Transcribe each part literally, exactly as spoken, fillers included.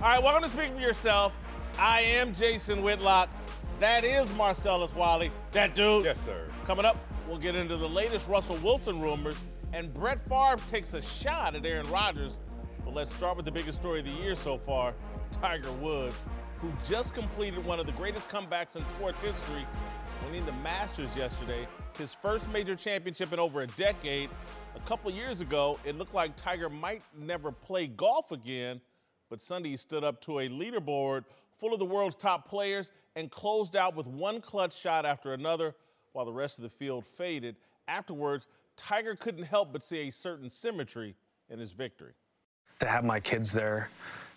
All right, welcome to Speak for Yourself. I am Jason Whitlock. That is Marcellus Wiley. That dude. Yes, sir. Coming up, we'll get into the latest Russell Wilson rumors, and Brett Favre takes a shot at Aaron Rodgers. But let's start with the biggest story of the year so far, Tiger Woods, who just completed one of the greatest comebacks in sports history, winning the Masters yesterday, his first major championship in over a decade. A couple of years ago, it looked like Tiger might never play golf again, but Sunday he stood up to a leaderboard full of the world's top players and closed out with one clutch shot after another while the rest of the field faded. Afterwards, Tiger couldn't help but see a certain symmetry in his victory. To have my kids there,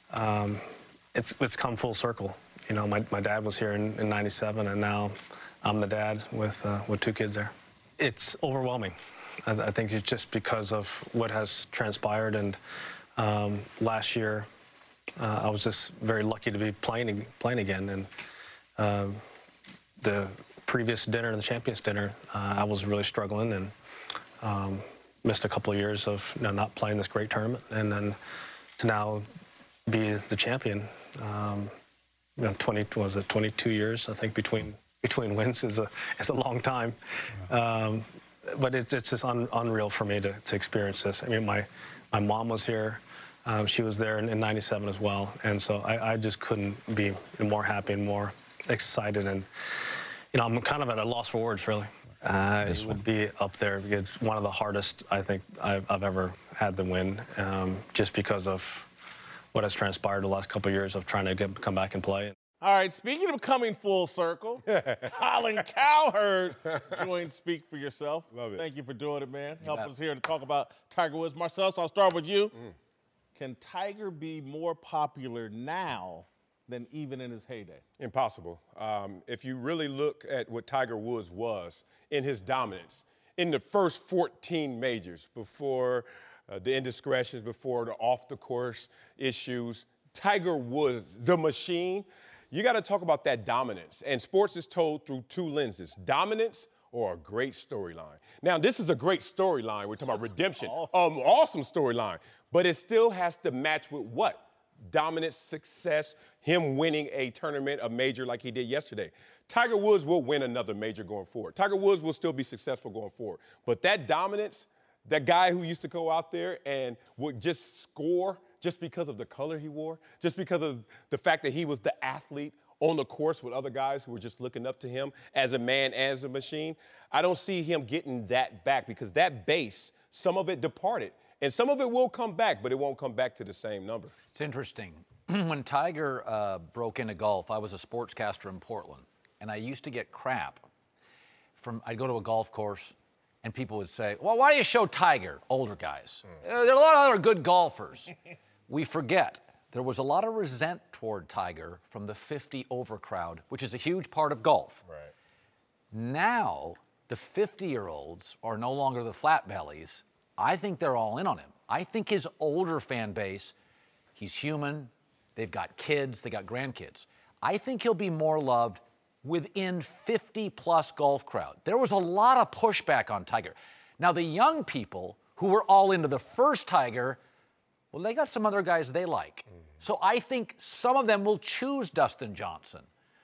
um, it's, it's come full circle. You know, my, my dad was here in, in ninety-seven, and now I'm the dad with, uh, with two kids there. It's overwhelming. I, I think it's just because of what has transpired, and um, last year, Uh, I was just very lucky to be playing playing again, and uh, the previous dinner, the Champions Dinner, uh, I was really struggling and um, missed a couple of years of you know, not playing this great tournament, and then to now be the champion. Um, you know, twenty was it twenty-two years? I think between between wins is a is a long time, um, but it, it's just un, unreal for me to to experience this. I mean, my my mom was here. Um, she was there in, in ninety-seven as well, and so I, I just couldn't be more happy and more excited, and you know I'm kind of at a loss for words, really. Uh, it would be up there. It's one of the hardest I think I've, I've ever had to win, um, just because of what has transpired the last couple of years of trying to get, come back and play. All right, speaking of coming full circle, Colin Cowherd joined Speak for Yourself. Love it. Thank you for doing it, man. You Help bet. us here to talk about Tiger Woods. Marcellus, I'll start with you. Mm. Can Tiger be more popular now than even in his heyday? Impossible. Um, if you really look at what Tiger Woods was in his dominance, in the first fourteen majors, before uh, the indiscretions, before the off-the-course issues, Tiger Woods, the machine, you got to talk about that dominance. And sports is told through two lenses, dominance or a great storyline. Now, this is a great storyline. We're talking about redemption. Awesome, um, awesome storyline. But it still has to match with what? Dominant success, him winning a tournament, a major like he did yesterday. Tiger Woods will win another major going forward. Tiger Woods will still be successful going forward. But that dominance, that guy who used to go out there and would just score just because of the color he wore, just because of the fact that he was the athlete on the course with other guys who were just looking up to him as a man, as a machine, I don't see him getting that back, because that base, some of it departed. And some of it will come back, but it won't come back to the same number. It's interesting. When Tiger uh, broke into golf, I was a sportscaster in Portland, and I used to get crap from, I'd go to a golf course, and people would say, well, why do you show Tiger? Older guys. Mm. Uh, there are a lot of other good golfers. We forget. There was a lot of resent toward Tiger from the fifty over crowd, which is a huge part of golf. Right. Now, the fifty-year-olds are no longer the flat bellies. I think they're all in on him. I think his older fan base, he's human, they've got kids, they got grandkids. I think he'll be more loved within fifty-plus golf crowd. There was a lot of pushback on Tiger. Now, the young people who were all into the first Tiger, well, they got some other guys they like. Mm-hmm. So I think some of them will choose Dustin Johnson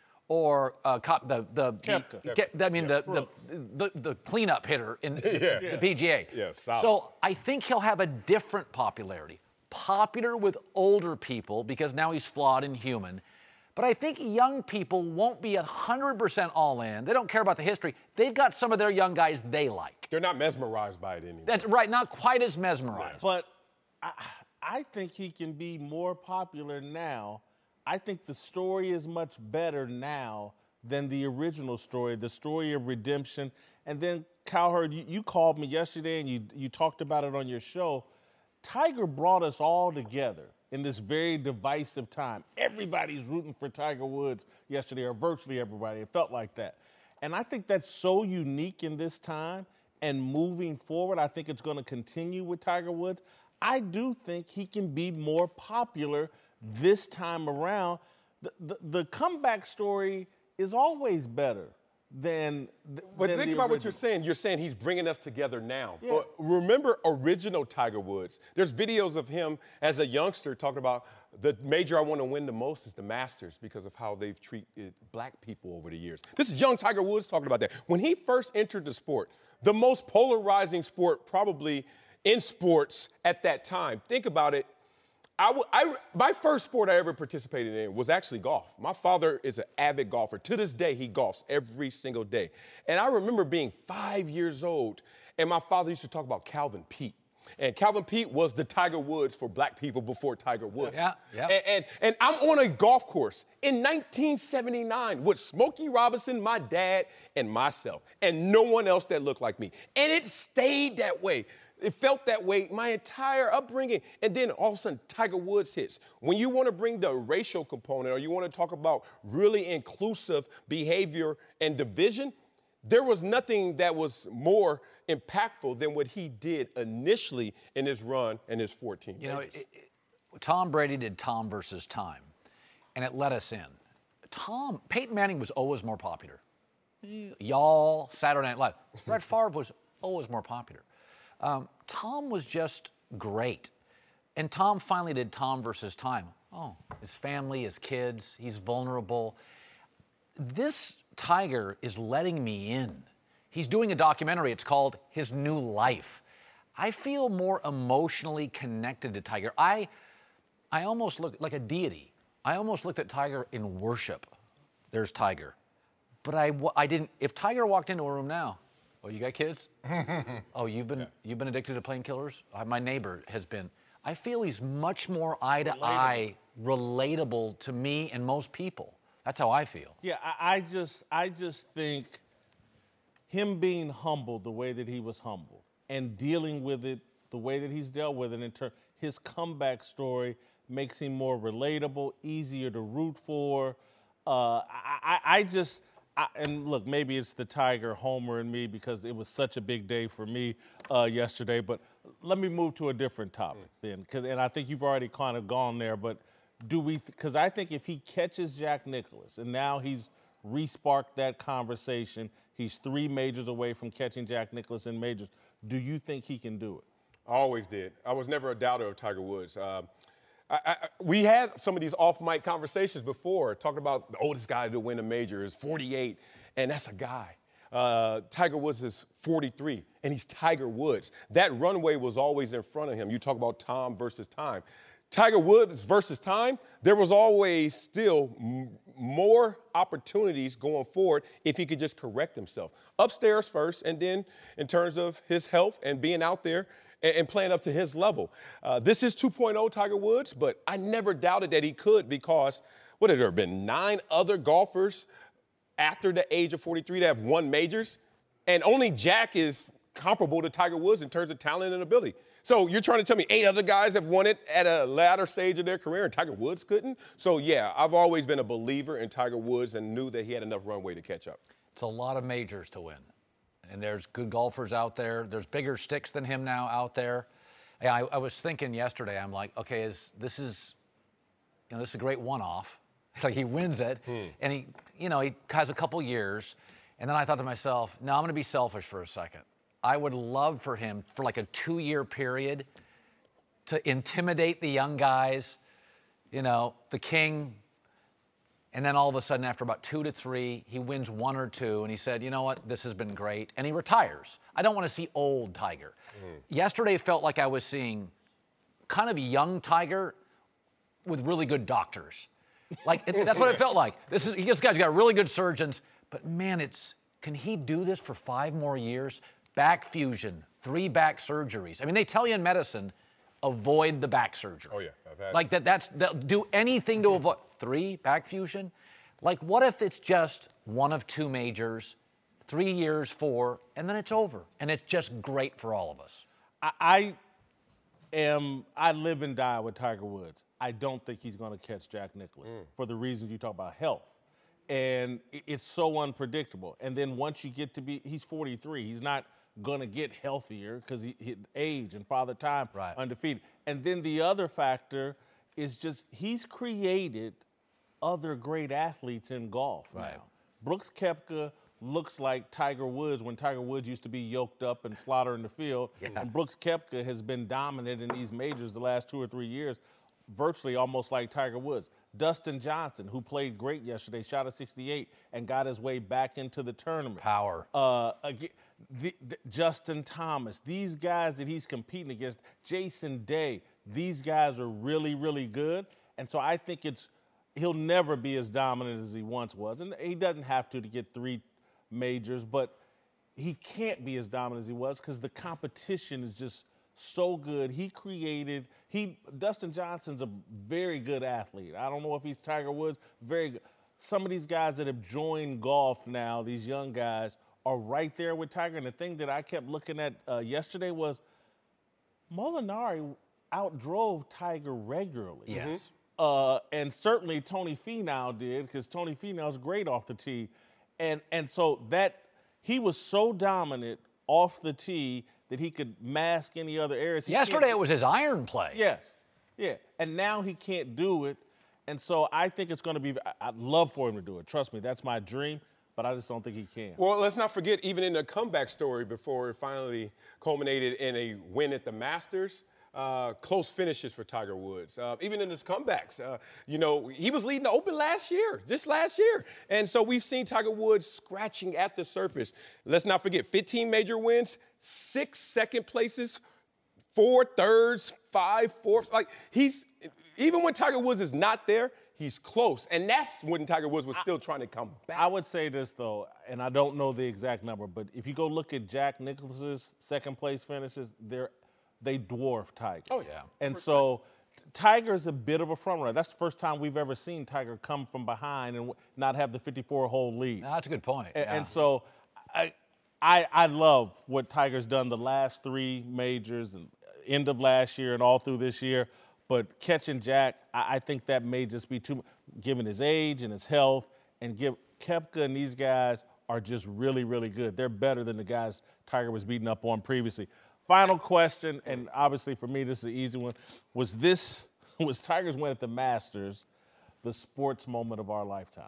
or uh, the, the, the get, I mean, yeah, the, the, the, the cleanup hitter in yeah. the P G A. Yeah, solid. So I think he'll have a different popularity. Popular with older people because now he's flawed and human. But I think young people won't be one hundred percent all in. They don't care about the history. They've got some of their young guys they like. They're not mesmerized by it anymore. That's right, not quite as mesmerized. But I, I think he can be more popular now. I think the story is much better now than the original story, the story of redemption. And then, Cowherd, you, you called me yesterday and you, you talked about it on your show. Tiger brought us all together in this very divisive time. Everybody's rooting for Tiger Woods yesterday, or virtually everybody. It felt like that. And I think that's so unique in this time. And moving forward, I think it's going to continue with Tiger Woods. I do think he can be more popular this time around. The, the, the comeback story is always better than. th- But than think the about what original. you're saying. You're saying he's bringing us together now. Yeah. But remember original Tiger Woods. There's videos of him as a youngster talking about the major I want to win the most is the Masters because of how they've treated black people over the years. This is young Tiger Woods talking about that. When he first entered the sport, the most polarizing sport probably in sports at that time. Think about it. I, w- I, my first sport I ever participated in was actually golf. My father is an avid golfer. To this day, he golfs every single day. And I remember being five years old, and my father used to talk about Calvin Peete. And Calvin Peete was the Tiger Woods for black people before Tiger Woods. Yeah, yeah. And, and, and I'm on a golf course in nineteen seventy-nine with Smokey Robinson, my dad, and myself, and no one else that looked like me. And it stayed that way. It felt that way my entire upbringing. And then all of a sudden, Tiger Woods hits. When you want to bring the racial component or you want to talk about really inclusive behavior and division, there was nothing that was more impactful than what he did initially in his run in his fourteen You know, majors. it, it, Tom Brady did Tom versus Time, and it let us in. Tom, Peyton Manning was always more popular. Y'all, Saturday Night Live. Brett Favre was always more popular. Um, Tom was just great. And Tom finally did Tom versus Time. Oh, his family, his kids, he's vulnerable. This Tiger is letting me in. He's doing a documentary. It's called His New Life. I feel more emotionally connected to Tiger. I, I almost look like a deity. I almost looked at Tiger in worship. There's Tiger. But I, I didn't, if Tiger walked into a room now, oh, you got kids? Oh, you've been, yeah. you've been addicted to painkillers? Uh, my neighbor has been. I feel he's much more eye to relatable. eye, relatable to me and most people. That's how I feel. Yeah, I, I just, I just think him being humble the way that he was humble and dealing with it the way that he's dealt with it in turn, his comeback story makes him more relatable, easier to root for. Uh, I, I, I just. I, and look, maybe it's the Tiger homer in me because it was such a big day for me uh, yesterday. But let me move to a different topic mm. then, cause, and I think you've already kind of gone there. But do we? Because I think if he catches Jack Nicklaus, and now he's re-sparked that conversation, he's three majors away from catching Jack Nicklaus in majors. Do you think he can do it? I always did. I was never a doubter of Tiger Woods. Um, I, I, we had some of these off-mic conversations before, talking about the oldest guy to win a major is forty-eight, and that's a guy. Uh, Tiger Woods is forty-three, and he's Tiger Woods. That runway was always in front of him. You talk about Tom versus Time. Tiger Woods versus Time, there was always still m- more opportunities going forward if he could just correct himself. Upstairs first, and then in terms of his health and being out there and playing up to his level. Uh, this is two point oh Tiger Woods, but I never doubted that he could because, what has there been, nine other golfers after the age of forty-three that have won majors? And only Jack is comparable to Tiger Woods in terms of talent and ability. So you're trying to tell me eight other guys have won it at a latter stage of their career and Tiger Woods couldn't? So, yeah, I've always been a believer in Tiger Woods and knew that he had enough runway to catch up. It's a lot of majors to win. And there's good golfers out there. There's bigger sticks than him now out there. I, I was thinking yesterday, I'm like, okay, is this is, you know, this is a great one-off. Like he wins it, hmm. and he, you know, he has a couple years. And then I thought to myself, no, I'm going to be selfish for a second. I would love for him for like a two-year period to intimidate the young guys, you know, the king. And then all of a sudden, after about two to three, he wins one or two, and he said, you know what, this has been great, and he retires. I don't want to see old Tiger. Mm. Yesterday felt like I was seeing kind of a young Tiger with really good doctors. Like, it, that's what it felt like. This is, this guy's got really good surgeons, but man, it's, can he do this for five more years? Back fusion, three back surgeries. I mean, they tell you in medicine, avoid the back surgery. Oh, yeah. I've had like that, that's, they'll do anything to avoid. Three, back fusion? Like, what if it's just one of two majors, three years, four, and then it's over, and it's just great for all of us? I, I am, I live and die with Tiger Woods. I don't think he's going to catch Jack Nicklaus mm. for the reasons you talk about, health. And it, it's so unpredictable. And then once you get to be, he's forty-three, he's not going to get healthier because he, he age and Father Time right. undefeated. And then the other factor is just he's created other great athletes in golf right. now. Brooks Koepka looks like Tiger Woods when Tiger Woods used to be yoked up and slaughter in the field. Yeah. And Brooks Koepka has been dominant in these majors the last two or three years, virtually almost like Tiger Woods. Dustin Johnson, who played great yesterday, shot a sixty-eight and got his way back into the tournament. Power. Uh, again, the, the, Justin Thomas, these guys that he's competing against, Jason Day, these guys are really, really good. And so I think it's he'll never be as dominant as he once was. And he doesn't have to to get three majors, but he can't be as dominant as he was because the competition is just so good. He created, he Dustin Johnson's a very good athlete. I don't know if he's Tiger Woods, very good. Some of these guys that have joined golf now, these young guys, are right there with Tiger. And the thing that I kept looking at uh, yesterday was Molinari outdrove Tiger regularly. Yes. Uh, and certainly Tony Finau did, because Tony Finau's great off the tee. And and so that he was so dominant off the tee that he could mask any other areas. He Yesterday it was his iron play. Yes, yeah. And now he can't do it. And so I think it's going to be, I'd love for him to do it. Trust me, that's my dream, but I just don't think he can. Well, let's not forget, even in the comeback story before it finally culminated in a win at the Masters, Uh, close finishes for Tiger Woods. Uh, even in his comebacks, uh, you know, he was leading the Open last year, just last year. And so we've seen Tiger Woods scratching at the surface. Let's not forget, fifteen major wins, six second places, four thirds, five fourths. Like, he's, even when Tiger Woods is not there, he's close. And that's when Tiger Woods was still I, trying to come back. I would say this, though, and I don't know the exact number, but if you go look at Jack Nicklaus's second place finishes, they're they dwarf Tiger. Oh, yeah. And so Tiger's a bit of a front runner. That's the first time we've ever seen Tiger come from behind and not have the fifty-four hole lead. No, that's a good point. And, yeah. and so I, I I love what Tiger's done the last three majors and end of last year and all through this year. But catching Jack, I, I think that may just be too, given his age and his health, and give Koepka and these guys are just really, really good. They're better than the guys Tiger was beating up on previously. Final question, and obviously for me this is an easy one. Was this, was Tiger's win at the Masters the sports moment of our lifetime?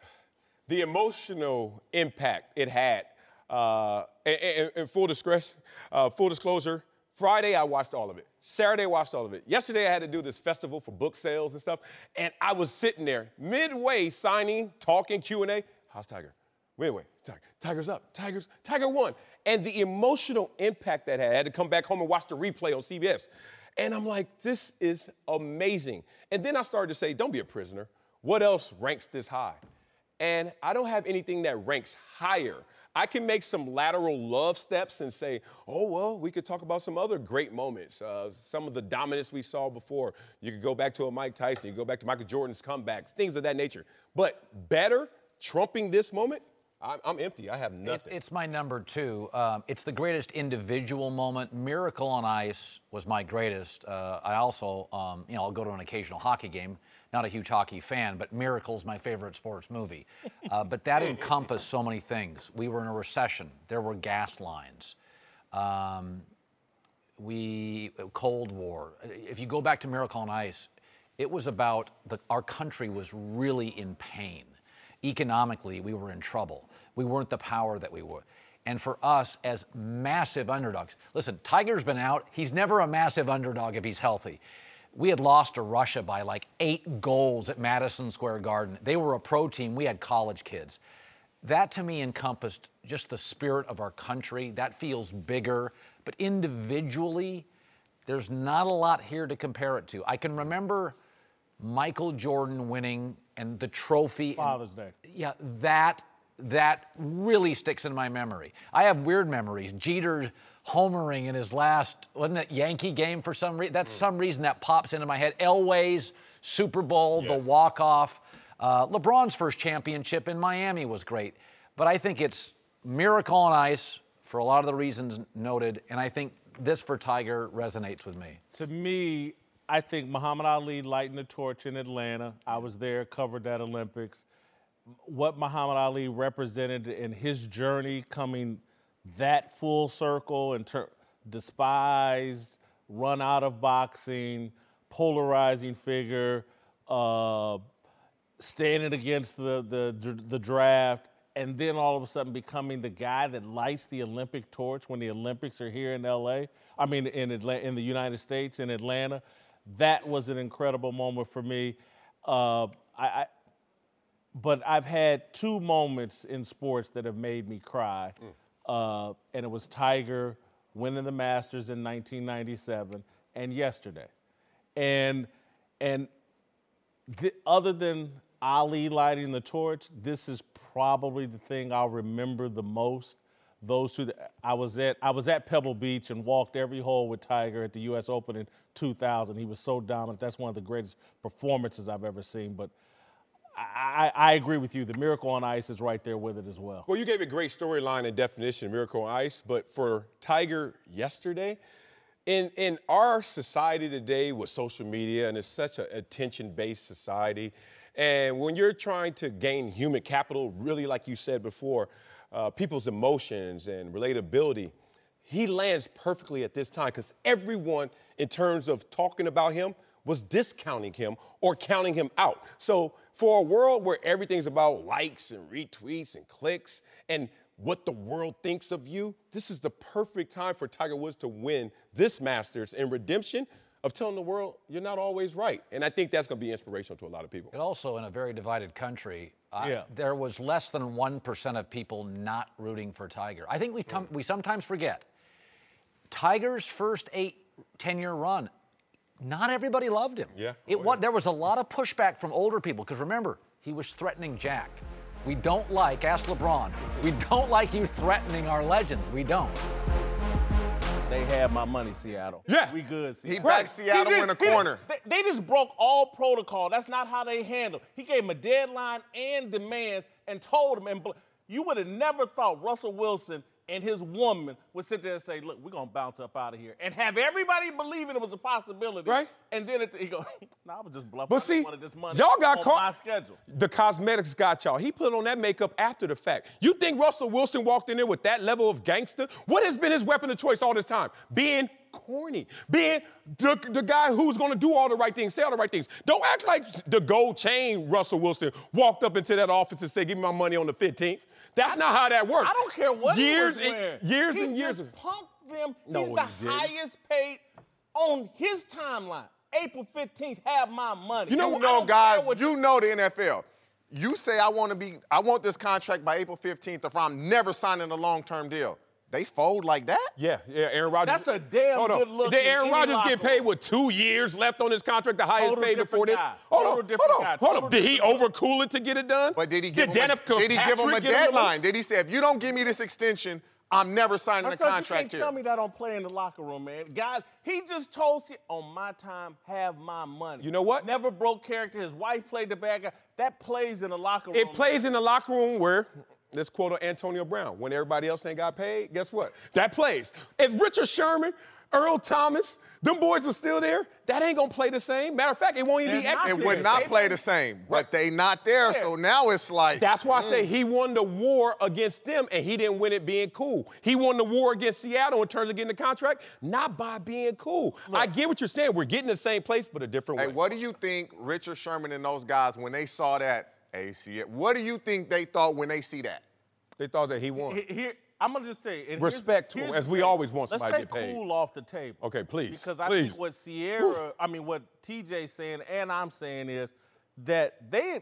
The emotional impact it had, uh, and, and, and full discretion, uh, full disclosure, Friday I watched all of it. Saturday I watched all of it. Yesterday I had to do this festival for book sales and stuff, and I was sitting there midway signing, talking, Q and A. How's Tiger? Wait, wait, Tiger. Tiger's up. Tiger's, Tiger won. And the emotional impact that had, I had to come back home and watch the replay on C B S. And I'm like, this is amazing. And then I started to say, don't be a prisoner. What else ranks this high? And I don't have anything that ranks higher. I can make some lateral love steps and say, oh, well, we could talk about some other great moments. Uh, some of the dominance we saw before. You could go back to a Mike Tyson. You could go back to Michael Jordan's comebacks, things of that nature. But better, trumping this moment, I'm empty. I have nothing. It, it's my number two. Um, it's the greatest individual moment. Miracle on Ice was my greatest. Uh, I also, um, you know, I'll go to an occasional hockey game. Not a huge hockey fan, but Miracle's my favorite sports movie. Uh, but that encompassed so many things. We were in a recession. There were gas lines. Um, we Cold War. If you go back to Miracle on Ice, it was about the, our country was really in pain. Economically, we were in trouble. We weren't the power that we were. And for us as massive underdogs, listen, Tiger's been out. He's never a massive underdog if he's healthy. We had lost to Russia by like eight goals at Madison Square Garden. They were a pro team. We had college kids. That to me encompassed just the spirit of our country. That feels bigger. But individually, there's not a lot here to compare it to. I can remember Michael Jordan winning and the trophy. Father's Day. Yeah, that that really sticks in my memory. I have weird memories. Jeter homering in his last, wasn't it Yankee game for some reason? That's mm. some reason that pops into my head. Elway's Super Bowl, yes. The walk-off. Uh, LeBron's first championship in Miami was great. But I think it's Miracle on Ice for a lot of the reasons noted, and I think this for Tiger resonates with me. To me, I think Muhammad Ali lighting the torch in Atlanta. I was there, covered that Olympics. What Muhammad Ali represented in his journey coming that full circle and ter- despised, run out of boxing, polarizing figure, uh, standing against the, the, the draft, and then all of a sudden becoming the guy that lights the Olympic torch when the Olympics are here in L A, I mean in Atla- in the United States, in Atlanta, that was an incredible moment for me. Uh, I, I, but I've had two moments in sports that have made me cry, mm. uh, and it was Tiger winning the Masters in nineteen ninety-seven and yesterday. And, and th- other than Ali lighting the torch, this is probably the thing I'll remember the most. Those two, I was at I was at Pebble Beach and walked every hole with Tiger at the U S Open in two thousand. He was so dominant. That's one of the greatest performances I've ever seen. But I, I, I agree with you. The Miracle on Ice is right there with it as well. Well, you gave a great storyline and definition, Miracle on Ice. But for Tiger yesterday, in in our society today with social media, and it's such an attention-based society, and when you're trying to gain human capital, really like you said before, uh, people's emotions and relatability, he lands perfectly at this time because everyone, in terms of talking about him, was discounting him or counting him out. So for a world where everything's about likes and retweets and clicks and what the world thinks of you, this is the perfect time for Tiger Woods to win this Masters in redemption of telling the world you're not always right. And I think that's going to be inspirational to a lot of people. And also in a very divided country, uh, yeah. there was less than one percent of people not rooting for Tiger. I think we, com- we sometimes forget. Tiger's first eight, ten-year run, not everybody loved him. Yeah. It, oh, what, yeah. There was a lot of pushback from older people, because remember, he was threatening Jack. We don't like, ask LeBron, we don't like you threatening our legends. We don't. They had my money, Seattle. Yeah. We good, Seattle. He backed Seattle He in a he corner. They, they just broke all protocol. That's not how they handle. He gave him a deadline and demands and told him. And bl- you would have never thought Russell Wilson and his woman would sit there and say, look, we're going to bounce up out of here. And have everybody believing it was a possibility. Right. And then it, he goes, no, I was just bluffing. But I just see, wanted this money y'all got on caught. my schedule. The cosmetics got y'all. He put on that makeup after the fact. You think Russell Wilson walked in there with that level of gangster? What has been his weapon of choice all this time? Being corny. Being the, the guy who's going to do all the right things, say all the right things. Don't act like the gold chain Russell Wilson walked up into that office and said, give me my money on the fifteenth. That's I, not how that works. I don't care what years he was wearing. And, years he and years. He just punked them. No, He's the he didn't. highest paid on his timeline. April fifteenth, have my money. You know, I you don't know guys, care what you know the N F L. You say I want to be, I want this contract by April fifteenth if I'm never signing a long-term deal. They fold like that? Yeah, yeah, Aaron Rodgers. That's a damn Hold good on. look. Did Aaron in Rodgers any get locker paid room. with two years left on his contract, the highest Total paid before different this? guy. Hold Total on, different hold on, guy. hold Total on. Did he different guy. overcool it to get it done? But did he give, did him, Danica a, did he give him a Patrick get him deadline? Did he say, if you don't give me this extension, I'm never signing My a son, contract you can't here? tell me that don't play in the locker room, man. Guys, he just told you, on my time, have my money. You know what? Never broke character. His wife played the bad guy. That plays in the locker room. It plays in the locker room where, let's quote Antonio Brown, when everybody else ain't got paid, guess what? That plays. If Richard Sherman, Earl Thomas, them boys were still there, that ain't gonna play the same. Matter of fact, it won't even be They're not extra. It would not play the same, but they not there, so now it's like. That's why I mm. say he won the war against them, and he didn't win it being cool. He won the war against Seattle in terms of getting the contract, not by being cool. Look, I get what you're saying. We're getting the same place, but a different Hey, way. what do you think Richard Sherman and those guys, when they saw that A C L, what do you think they thought when they see that? They thought that he won. Here, I'm gonna just say, and Respect to here's, him, here's as the we thing. always want Let's somebody to take get paid. cool off the table. Okay, please, Because I please. think what Sierra, I mean, what T J's saying and I'm saying is that they,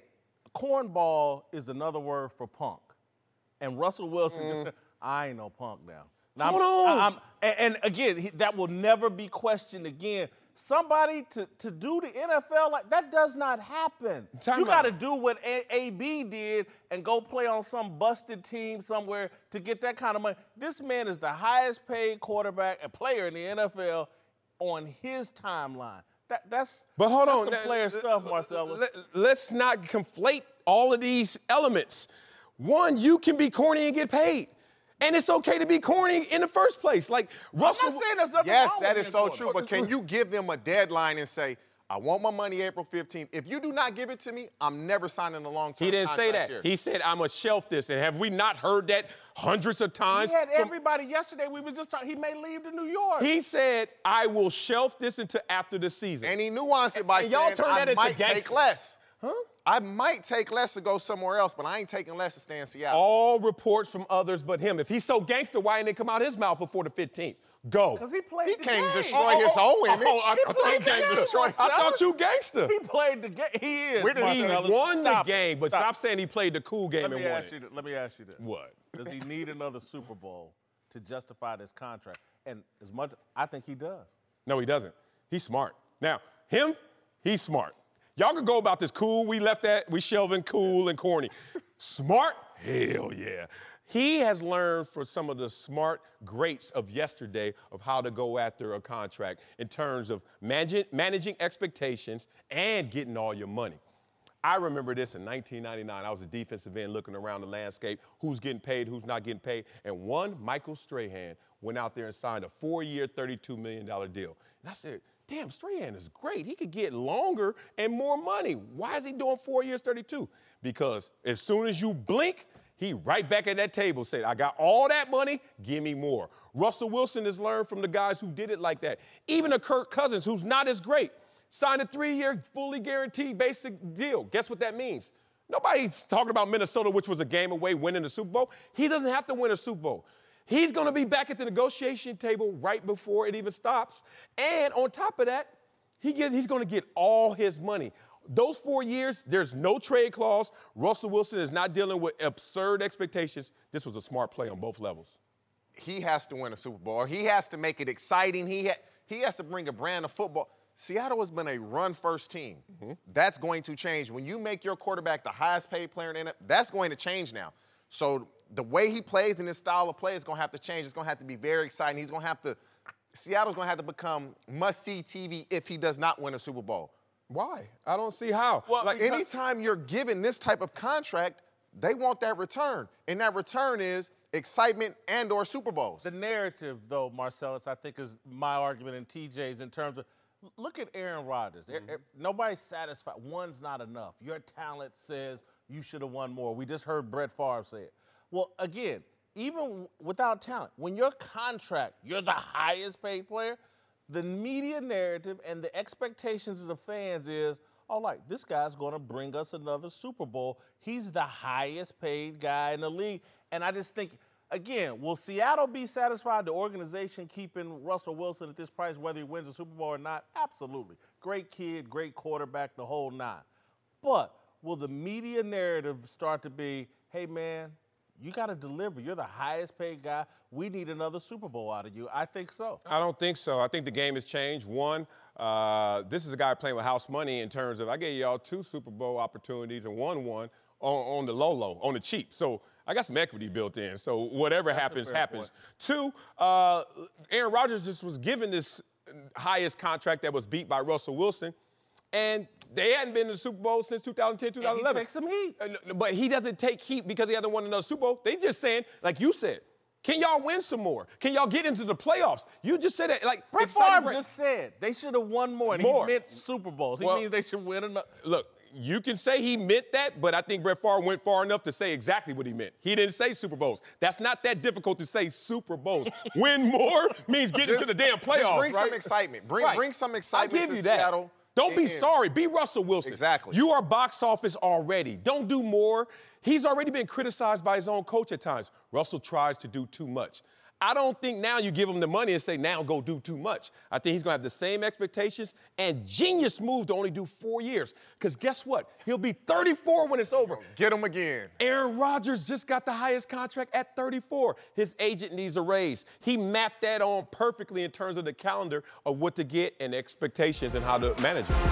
cornball is another word for punk, and Russell Wilson Mm. just, I ain't no punk now. now Hold I'm, on. I'm, and, and again, he, that will never be questioned again. Somebody to, to do the N F L like that does not happen. Time you got to out. do what A- AB did and go play on some busted team somewhere to get that kind of money. This man is the highest paid quarterback and player in the N F L on his timeline. That, that's But hold that's on. some Let- player let- stuff, Marcellus. let- Let's not conflate all of these elements. One, you can be corny and get paid. And it's okay to be corny in the first place. Like Russell. I'm not saying there's nothing Yes, wrong that with is being so corny. true, but can you give them a deadline and say, I want my money April fifteenth. If you do not give it to me, I'm never signing a long-term He didn't say contract that. here. He said, I'm going to shelf this. And have we not heard that hundreds of times? He had from- everybody yesterday. We was just talking. He may leave to New York. He said, I will shelf this until after the season. And he nuanced it by And y'all saying, turned I that into might take gangster. less. Huh? I might take less to go somewhere else, but I ain't taking less to stay in Seattle. All reports from others but him. If he's so gangster, why didn't it come out his mouth before the fifteenth? Go. Because he played He the can't game. destroy Oh, his oh, own oh, image. oh, I- he I thought played you the game. gangster. Destroy I thought you gangster. He played the game. He is. We didn't He say- Marcellus. won Stop. the game, but Stop. stop saying he played the cool game Let and me won ask it. you. th- Let me ask you this. What? Does he need another Super Bowl to justify this contract? And as much, I think he does. No, he doesn't. He's smart. Now, him, he's smart. Y'all can go about this cool. We left that, we shelving cool and corny. Smart? Hell yeah. He has learned from some of the smart greats of yesterday of how to go after a contract in terms of managing, managing expectations and getting all your money. I remember this in nineteen ninety-nine. I was a defensive end looking around the landscape, who's getting paid, who's not getting paid. And one, Michael Strahan, went out there and signed a four-year, thirty-two million dollars deal. And I said, damn, Strahan is great. He could get longer and more money. Why is he doing four years, thirty-two? Because as soon as you blink, he right back at that table said, I got all that money, give me more. Russell Wilson has learned from the guys who did it like that. Even a Kirk Cousins, who's not as great, signed a three-year, fully guaranteed basic deal. Guess what that means? Nobody's talking about Minnesota, which was a game away winning the Super Bowl. He doesn't have to win a Super Bowl. He's going to be back at the negotiation table right before it even stops. And on top of that, he get, he's going to get all his money. Those four years, there's no trade clause. Russell Wilson is not dealing with absurd expectations. This was a smart play on both levels. He has to win a Super Bowl. He has to make it exciting. He, ha- he has to bring a brand of football. Seattle has been a run-first team. Mm-hmm. That's going to change. When you make your quarterback the highest-paid player in it, that's going to change now. So the way he plays and his style of play is going to have to change. It's going to have to be very exciting. He's going to have to – Seattle's going to have to become must-see T V if he does not win a Super Bowl. Why? I don't see how. Well, like anytime you're given this type of contract, they want that return. And that return is excitement and or Super Bowls. The narrative, though, Marcellus, I think is my argument and T J's in terms of, look at Aaron Rodgers. Mm-hmm. Nobody's satisfied. One's not enough. Your talent says you should have won more. We just heard Brett Favre say it. Well, again, even without talent, when your contract, you're the highest paid player, the media narrative and the expectations of the fans is, all right, this guy's going to bring us another Super Bowl. He's the highest paid guy in the league. And I just think, again, will Seattle be satisfied, the organization keeping Russell Wilson at this price, whether he wins a Super Bowl or not? Absolutely. Great kid, great quarterback, the whole nine. But will the media narrative start to be, hey, man, you got to deliver. You're the highest paid guy. We need another Super Bowl out of you. I think so. I don't think so. I think the game has changed. One, uh, this is a guy playing with house money in terms of I gave y'all two Super Bowl opportunities and one one on, on the low low, on the cheap. So I got some equity built in. So whatever That's happens, happens. Point. Two, uh, Aaron Rodgers just was given this highest contract that was beat by Russell Wilson. And they hadn't been in the Super Bowl since two thousand ten, two thousand eleven. And he takes some heat. But he doesn't take heat because he hasn't won another Super Bowl. They just saying, like you said, can y'all win some more? Can y'all get into the playoffs? You just said that. Like Brett Favre just said they should have won more. And more. He meant Super Bowls. He well, means they should win another. Look, you can say he meant that, but I think Brett Favre went far enough to say exactly what he meant. He didn't say Super Bowls. That's not that difficult to say Super Bowls. Win more means get into the damn playoffs, just bring right? some excitement. Bring, right. bring some excitement I'll give to you that. Seattle. Don't be and, sorry. Be Russell Wilson. Exactly. You are box office already. Don't do more. He's already been criticized by his own coach at times. Russell tries to do too much. I don't think now you give him the money and say, now go do too much. I think he's going to have the same expectations and genius move to only do four years. Because guess what? He'll be thirty-four when it's over. Get him again. Aaron Rodgers just got the highest contract at thirty-four. His agent needs a raise. He mapped that on perfectly in terms of the calendar of what to get and expectations and how to manage it.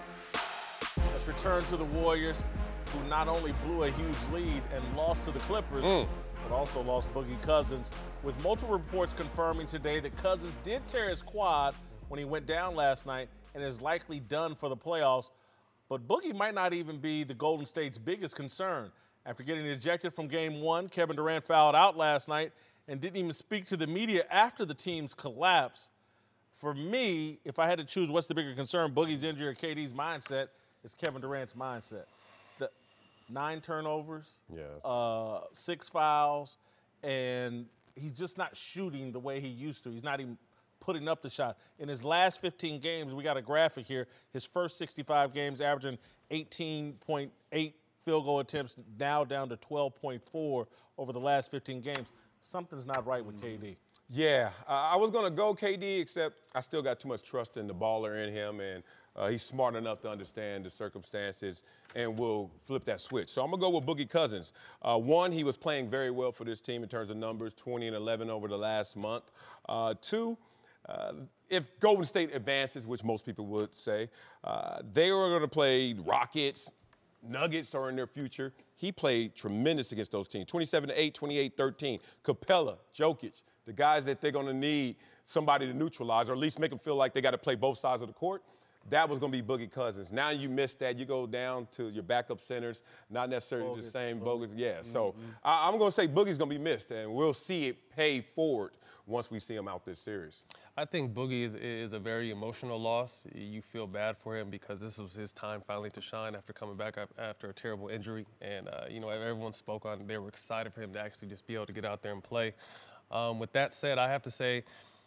Let's return to the Warriors, who not only blew a huge lead and lost to the Clippers, mm. but also lost Boogie Cousins, with multiple reports confirming today that Cousins did tear his quad when he went down last night and is likely done for the playoffs. But Boogie might not even be the Golden State's biggest concern. After getting ejected from game one, Kevin Durant fouled out last night and didn't even speak to the media after the team's collapse. For me, if I had to choose what's the bigger concern, Boogie's injury or K D's mindset, it's Kevin Durant's mindset. The nine turnovers, yes. uh, six fouls, and he's just not shooting the way he used to. He's not even putting up the shot. In his last fifteen games, we got a graphic here, his first sixty-five games averaging eighteen point eight field goal attempts, now down to twelve point four over the last fifteen games. Something's not right with K D. Yeah, uh, I was going to go K D, except I still got too much trust in the baller in him, and uh, he's smart enough to understand the circumstances and will flip that switch. So I'm going to go with Boogie Cousins. Uh, one, he was playing very well for this team in terms of numbers, twenty and eleven over the last month. Uh, two, uh, if Golden State advances, which most people would say, uh, they are going to play Rockets, Nuggets are in their future. He played tremendous against those teams, twenty-seven to eight, twenty-eight thirteen. Capella, Jokic, the guys that they're going to need somebody to neutralize or at least make them feel like they got to play both sides of the court. That was going to be Boogie Cousins. Now you miss that. You go down to your backup centers, not necessarily Bogut, the same Bogut. Bogut. Yeah, Mm-hmm. so I, I'm going to say Boogie's going to be missed, and we'll see it pay forward once we see him out this series. I think Boogie is, is a very emotional loss. You feel bad for him because this was his time finally to shine after coming back after a terrible injury. And, uh, you know, everyone spoke on it. They were excited for him to actually just be able to get out there and play. Um, with that said, I have to say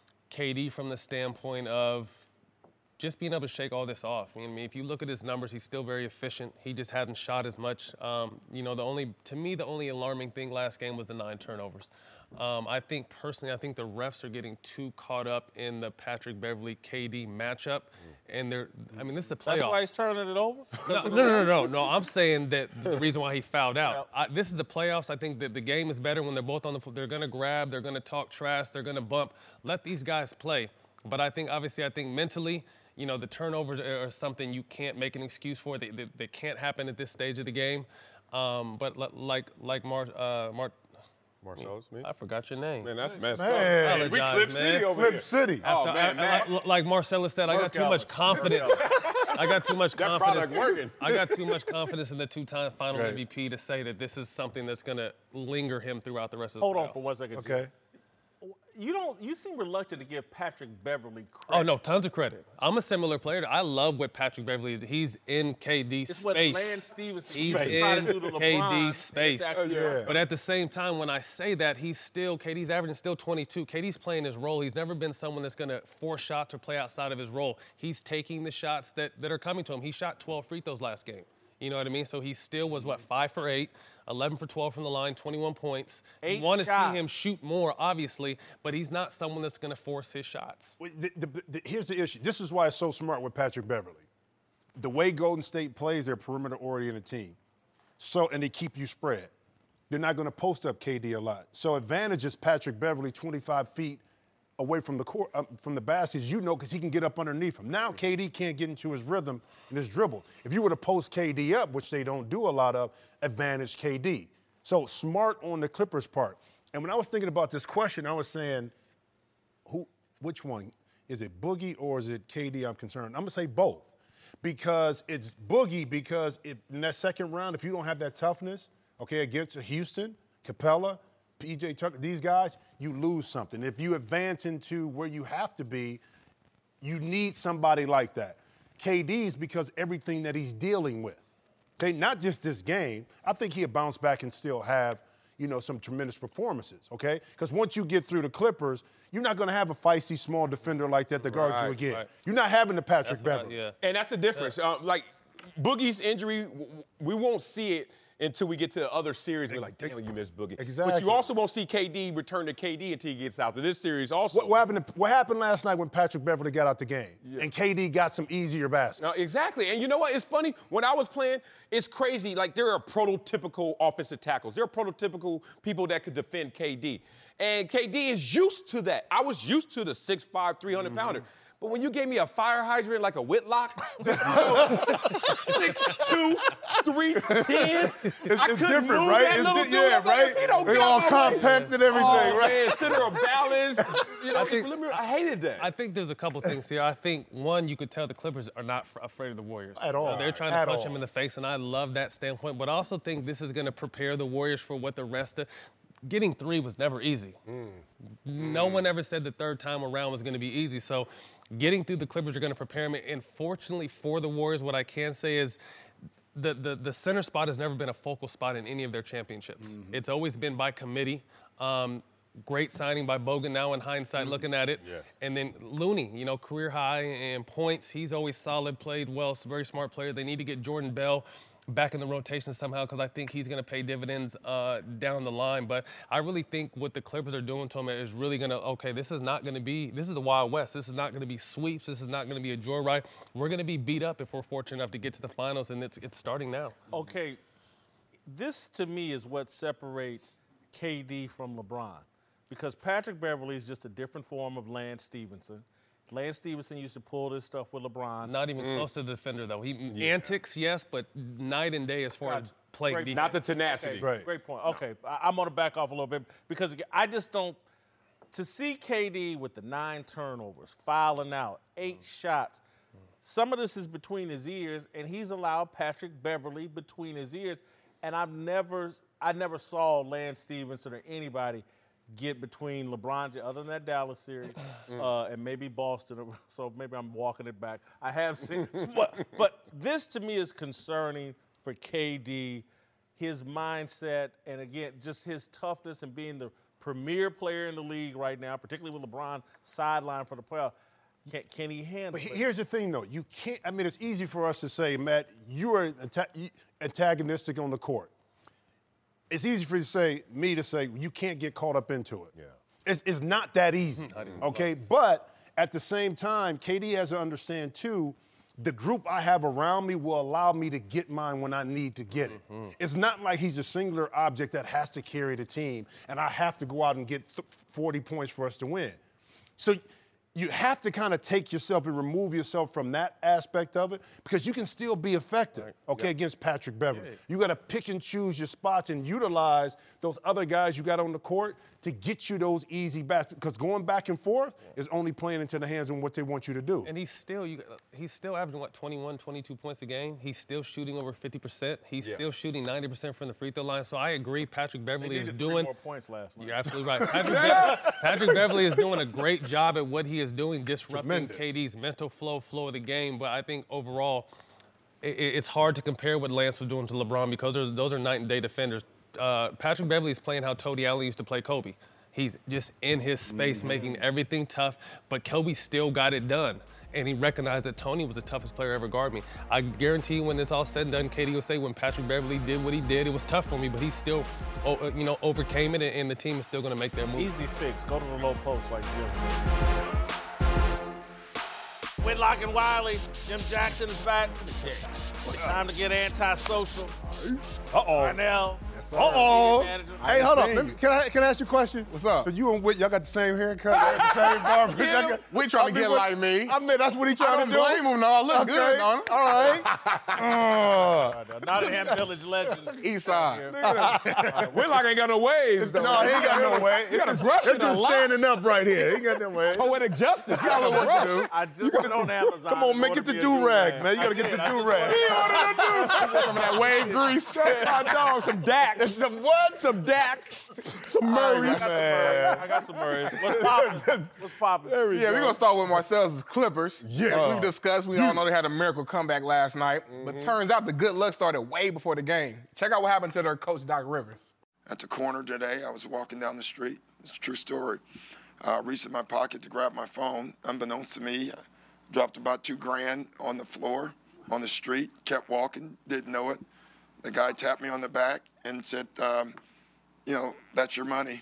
K D from the standpoint of just being able to shake all this off. I mean, if you look at his numbers, he's still very efficient. He just hadn't shot as much. Um, you know, the only, to me, the only alarming thing last game was the nine turnovers. Um, I think personally, I think the refs are getting too caught up in the Patrick Beverley K D matchup, and they're. I mean, this is the playoffs. That's why he's turning it over? No, no, no, no, no, no. I'm saying that the reason why he fouled out. I, this is the playoffs. I think that the game is better when they're both on the floor. They're gonna grab. They're gonna talk trash. They're gonna bump. Let these guys play. But I think, obviously, I think mentally, you know, the turnovers are something you can't make an excuse for. They, they, they can't happen at this stage of the game. Um, but like like Mar, uh, Mar Marcellus, me? I forgot your name. Man, that's messed Man. up. We Apologize, Clip man. City over Clip here. City. Oh, I- man, I- man. I- like Marcellus said, I got Work too much hours. confidence. I got too much That confidence. product working. I got too much confidence in the two-time Final Right. M V P to say that this is something that's going to linger him throughout the rest of the Hold on playoffs. for one second. Okay. You don't. You seem reluctant to give Patrick Beverley credit. Oh, no, tons of credit. I'm a similar player. I love what Patrick Beverley is. He's in K D It's space. what Lance Stevenson He's used to try to do to in LeBron, K and D it's space. actually Yeah. working. But at the same time, when I say that, he's still, K D's averaging still twenty-two. K D's playing his role. He's never been someone that's going to force shots or play outside of his role. He's taking the shots that, that are coming to him. He shot twelve free throws last game. You know what I mean? So he still was, what, five for eight, eleven for twelve from the line, twenty-one points. Eight You want to see shots. him shoot more, obviously, but he's not someone that's going to force his shots. Well, The, the, the, here's the issue. This is why it's so smart with Patrick Beverley. The way Golden State plays their perimeter-oriented team, so and they keep you spread. They're not going to post up K D a lot. So advantage is Patrick Beverley twenty-five feet away from the court, uh, from the baskets, you know, because he can get up underneath him. Now K D can't get into his rhythm and his dribble. If you were to post K D up, which they don't do a lot of, advantage K D. So smart on the Clippers' part. And when I was thinking about this question, I was saying, who, which one? Is it Boogie or is it K D I'm concerned? I'm going to say both. Because it's Boogie because if, in that second round, if you don't have that toughness, okay, against Houston, Capella, P J Tucker, these guys, you lose something. If you advance into where you have to be, you need somebody like that. K D's because everything that he's dealing with. Okay, not just this game. I think he'll bounce back and still have, you know, some tremendous performances, okay? Because once you get through the Clippers, you're not going to have a feisty small defender like that to guard you Right, again. right. You're not having the Patrick That's what I- Beverley. yeah. And that's the difference. Uh, like, Boogie's injury, w- w- we won't see it until we get to the other series. We're like, damn, you missed Boogie. But Exactly. you also won't see K D return to K D until he gets out to this series also. What, what, happened, what happened last night when Patrick Beverley got out the game and K D got some easier baskets? Uh, exactly. And you know what? It's funny. When I was playing, it's crazy. Like, there are prototypical offensive tackles. There are prototypical people that could defend K D. And K D is used to that. I was used to the six five, three hundred pounder. But when you gave me a fire hydrant like a Whitlock, just six two, three ten, It's, I it's couldn't different, move right? that It's little di- dude. yeah, I'm like, right? if he don't They get all out my way- compact and everything, oh, right? Man, center of balance. You know, I think- let me- I hated that. I think there's a couple things here. I think, one, you could tell the Clippers are not f- afraid of the Warriors. At all. So they're trying to At punch all. them in the face, and I love that standpoint. But I also think this is going to prepare the Warriors for what the rest of – getting three was never easy. No one ever said the third time around was going to be easy. So getting through the Clippers are going to prepare them. And fortunately for the Warriors, what I can say is the, the, the center spot has never been a focal spot in any of their championships. It's always been by committee. Um, great signing by Bogut now in hindsight, looking at it. Yes. And then Looney, you know, career high in points. He's always solid, played well, very smart player. They need to get Jordan Bell back in the rotation somehow because I think he's going to pay dividends uh, down the line. But I really think what the Clippers are doing to him is really going to, okay, this is not going to be, this is the Wild West. This is not going to be sweeps. This is not going to be a joyride. We're going to be beat up if we're fortunate enough to get to the finals, and it's, it's starting now. Okay, this to me is what separates K D from LeBron, because Patrick Beverley is just a different form of Lance Stevenson. Lance Stevenson used to pull this stuff with LeBron. Not even mm. close to the defender, though. He yeah. Antics, yes, but night and day as far God, as playing great, defense. Not the tenacity. Okay, right. Great point. Okay, no. I, I'm going to back off a little bit because I just don't – to see K D with the nine turnovers, fouling out, eight mm. shots, some of this is between his ears, and he's allowed Patrick Beverley between his ears, and I've never – I never saw Lance Stevenson or anybody – get between LeBron, other than that Dallas series, uh, and maybe Boston, so maybe I'm walking it back. I have seen, but, but this to me is concerning for K D, his mindset, and again, just his toughness and being the premier player in the league right now, particularly with LeBron sidelined for the playoffs. Can, can he handle but it? Here's the thing, though. You can't, I mean, it's easy for us to say, Matt, you are antagonistic on the court. It's easy for you to say, me to say, you can't get caught up into it. Yeah. It's, it's not that easy, okay? But at the same time, K D has to understand, too, the group I have around me will allow me to get mine when I need to get it. Mm-hmm. It's not like he's a singular object that has to carry the team, and I have to go out and get forty points for us to win. So you have to kind of take yourself and remove yourself from that aspect of it because you can still be effective, right. okay, yep. against Patrick Beverley. Yeah. You got to pick and choose your spots and utilize those other guys you got on the court to get you those easy baskets because going back and forth yeah. is only playing into the hands of what they want you to do. And he's still you, he's still averaging, what, twenty-one, twenty-two points a game. He's still shooting over fifty percent. He's yeah. still shooting ninety percent from the free throw line. So I agree Patrick Beverley is doing – more points last night. You're absolutely right. Patrick, Be- Patrick Beverley is doing a great job at what he is doing, disrupting Tremendous. K D's mental flow, flow of the game. But I think overall it, it's hard to compare what Lance was doing to LeBron because those are night and day defenders. Uh, Patrick Beverley is playing how Tony Allen used to play Kobe. He's just in his space, mm-hmm. making everything tough, but Kobe still got it done. And he recognized that Tony was the toughest player ever guard me. I guarantee you when it's all said and done, K D will say when Patrick Beverley did what he did, it was tough for me, but he still, you know, overcame it, and the team is still going to make their move. Easy fix. Go to the low post like Jim. Whitlock and Wiley, Jim Jackson is back. It's time to get antisocial. Uh-oh. Arnell. Uh-oh. Hey, hold up. Me, can, I, can I ask you a question? What's up? So you and Whit, y'all got the same haircut, y'all got the same barber. Yeah, we trying I mean, to get what, like me. I mean, that's what he trying to do. I don't blame him, no. I look okay. good on him. All right. uh. Nottingham Village legend. East side. Whitlock ain't got no waves, though. No, he ain't got no waves. He got aggression It's just standing up right here. He ain't got no waves. Poetic justice. You got no work to do. I just went on Amazon. Come on, make it the do-rag, man. You got to get the do-rag. He ordered a do-rag. Some of that wave grease. My dog, some Dax. Some what? Some Dax. Some Murrays. I got some Murrays. What's poppin'? What's poppin'? Yeah, we're going to start with Marcellus' Clippers. Yeah. As we've discussed, we all know they had a miracle comeback last night. Mm-hmm. But turns out the good luck started way before the game. Check out what happened to their coach, Doc Rivers. At the corner today, I was walking down the street. It's a true story. I uh, reached in my pocket to grab my phone. Unbeknownst to me, I dropped about two grand on the floor, on the street, kept walking, didn't know it. The guy tapped me on the back and said, um, you know, that's your money.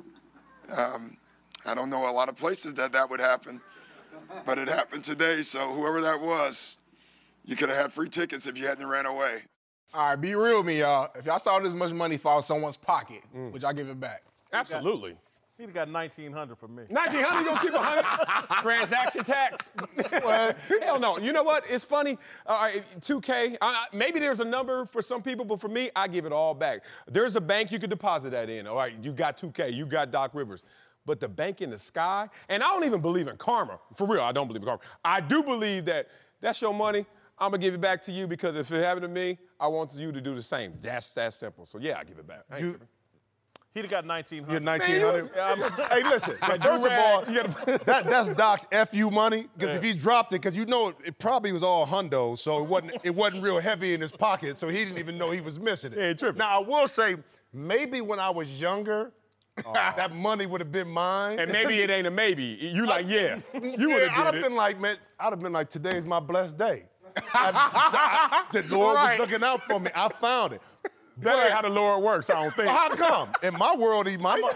Um, I don't know a lot of places that that would happen, but it happened today. So whoever that was, you could have had free tickets if you hadn't ran away. All right, be real with me, y'all. If y'all saw this much money fall in someone's pocket, mm. would y'all give it back? Absolutely. He'd have got nineteen hundred from me. nineteen hundred, you gonna keep one hundred? Transaction tax? Well, hell no. You know what? It's funny. Uh, two K, uh, maybe there's a number for some people, but for me, I give it all back. There's a bank you could deposit that in. All right, you got two K, you got Doc Rivers. But the bank in the sky, and I don't even believe in karma. For real, I don't believe in karma. I do believe that that's your money. I'm gonna give it back to you because if it happened to me, I want you to do the same. That's that simple. So yeah, I give it back. You, He'd have got nineteen hundred. Yeah, nineteen hundred. Hey, listen. First of all, that, that's Doc's F U money. Because yeah. if he dropped it, because you know it, it probably was all hundo, so it wasn't it wasn't real heavy in his pocket, so he didn't even know he was missing it. Yeah, tripping. Now I will say, maybe when I was younger, That money would have been mine. And maybe it ain't a maybe. You like, yeah, you would have I'd have did it. been like, man, I'd have been like, today's my blessed day. I, I, the Lord Right. was looking out for me. I found it. That ain't how the Lord works, I don't think. How come? In my world, he might.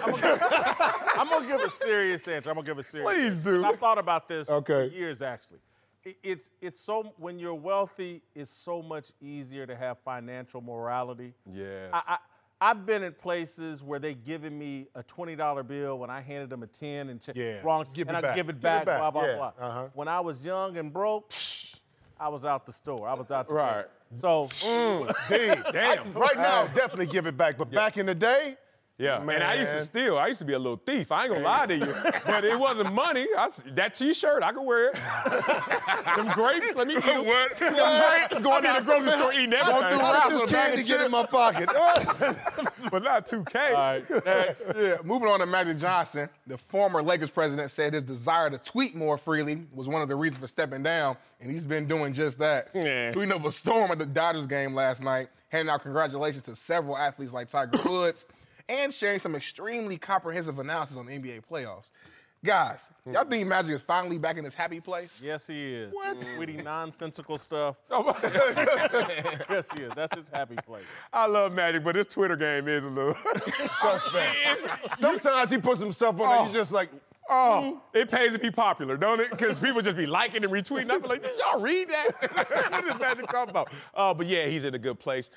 I'm gonna give a serious answer. I'm gonna give a serious. Please answer. do. And I thought about this Okay. for years actually. It- It's it's so when you're wealthy, it's so much easier to have financial morality. Yeah. I, I I've been in places where they given me a twenty dollar bill when I handed them a ten and check Yeah. wrong, Give and it I back. give it Give it back, back. blah blah Yeah. blah. Uh-huh. When I was young and broke, I was out the store. I was out the Right. So Hey, damn. Right now, definitely give it back. But back in the day, Yeah, Man. and I used to steal. I used to be a little thief. I ain't gonna lie to you, but it wasn't money. I, s- that T-shirt, I could wear it. Them grapes, let me eat them. What? Them grapes, going to the grocery store eating How everything. did this candy get in my pocket? But not two K. all right, next. Yeah, moving on to Magic Johnson, the former Lakers president said his desire to tweet more freely was one of the reasons for stepping down, and he's been doing just that. Yeah. Tweeting up a storm at the Dodgers game last night, handing out congratulations to several athletes like Tiger Woods, and sharing some extremely comprehensive analysis on the N B A playoffs. Guys, y'all think Magic is finally back in his happy place? Yes, he is. What? Tweeting nonsensical stuff. Oh, Yes, he is. That's his happy place. I love Magic, but this Twitter game is a little Suspect. Sometimes he puts himself on there, you just like, Oh, it pays to be popular, don't it? Because people just be liking and retweeting. I be like, did y'all read that? What does Magic come about? Uh, but yeah, he's in a good place.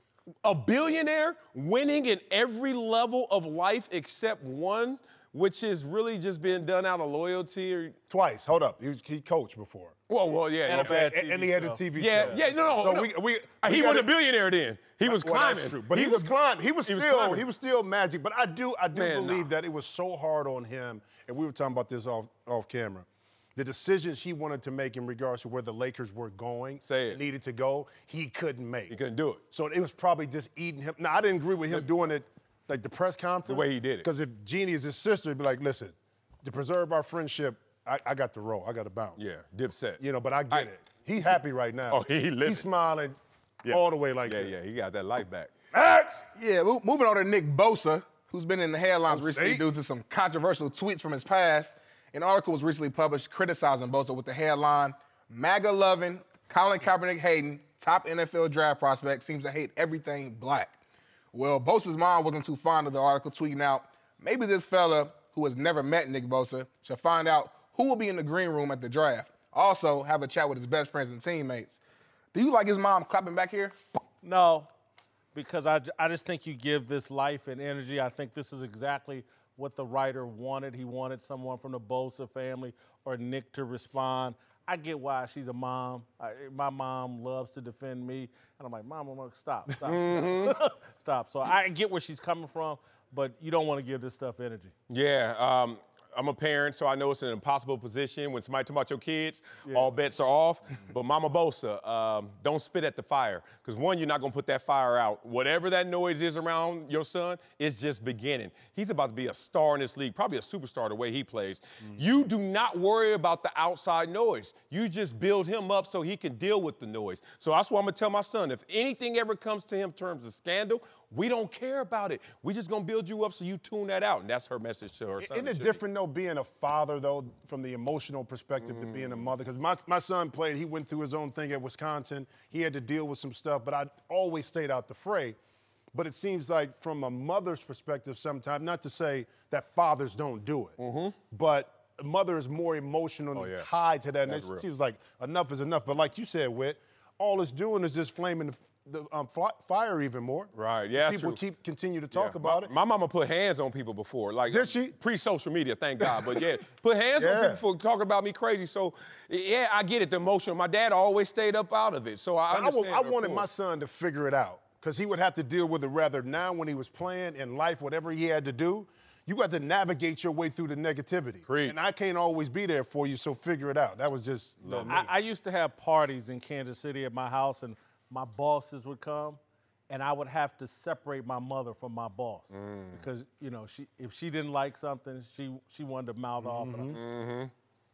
A billionaire winning in every level of life except one, which is really just being done out of loyalty. Or, twice. Hold up. He, was, he coached before. well, well, yeah. And a yeah. bad And, T V and he had a show. T V Yeah, show. yeah, no, no. So no. we, we, Uh, we he gotta- wasn't a billionaire then. He was Well, climbing. that's true. But he, was climbing. He was he was still climbing. he was still Magic. But I do I do Man, believe nah. that it was so hard on him, and we were talking about this off off camera. The decisions he wanted to make in regards to where the Lakers were going, Say it. needed to go, he couldn't make. He couldn't do it. So it was probably just eating him. Now I didn't agree with him doing it like the press conference. The way he did it. Because if Jeannie is his sister, he'd be like, listen, to preserve our friendship, I, I got the roll. I got to bounce. Yeah, Dipset. You know, but I get I- it. He's happy right now. Oh, he living. He's smiling Yeah. all the way like yeah, that. yeah, he got that life back. Yeah, mo- moving on to Nick Bosa, who's been in the headlines Oh, recently State? due to some controversial tweets from his past. An article was recently published criticizing Bosa with the headline, MAGA-loving, Colin Kaepernick hating, top N F L draft prospect seems to hate everything black. Well, Bosa's mom wasn't too fond of the article, tweeting out, maybe this fella, who has never met Nick Bosa, should find out who will be in the green room at the draft. Also, have a chat with his best friends and teammates. Do you like his mom clapping back here? No, because I, I just think you give this life and energy. I think this is exactly what the writer wanted. He wanted someone from the Bosa family or Nick to respond. I get why she's a mom. I, my mom loves to defend me. And I'm like, Mom, I'm like, stop, stop, stop. stop. So I get where she's coming from, but you don't want to give this stuff energy. Yeah, um, I'm a parent, so I know it's an impossible position. When somebody talk about your kids, all bets are off. But Mama Bosa, um, don't spit at the fire. Because one, you're not going to put that fire out. Whatever that noise is around your son, it's just beginning. He's about to be a star in this league, probably a superstar the way he plays. Mm-hmm. You do not worry about the outside noise. You just build him up so he can deal with the noise. So that's what I'm going to tell my son. If anything ever comes to him in terms of scandal, we don't care about it. We just gonna build you up so you tune that out. And that's her message to her son. Isn't it different, though, being a father, though, from the emotional perspective mm. to being a mother? Because my, my son played, he went through his own thing at Wisconsin. He had to deal with some stuff, but I always stayed out the fray. But it seems like from a mother's perspective sometimes, not to say that fathers don't do it, mm-hmm. but a mother is more emotionally oh, yeah. tied to that. That's and real. she's like, enough is enough. But like you said, Whit, all it's doing is just flaming the the um, fire even more. Right, yeah, that's People true. keep continue to talk Yeah. about my, it. My mama put hands on people before. Like, Did she? Pre-social media, thank God. But yeah, put hands Yeah. on people for talking about me crazy. So, yeah, I get it, the emotion. My dad always stayed up out of it. So I I, understand. wa- I her wanted point. my son to figure it out because he would have to deal with it rather now when he was playing in life, whatever he had to do. You got to navigate your way through the negativity. Preach. And I can't always be there for you, so figure it out. That was just little me. I, I used to have parties in Kansas City at my house, and my bosses would come, and I would have to separate my mother from my boss Mm. because, you know, she if she didn't like something, she she wanted to mouth off. Mm-hmm.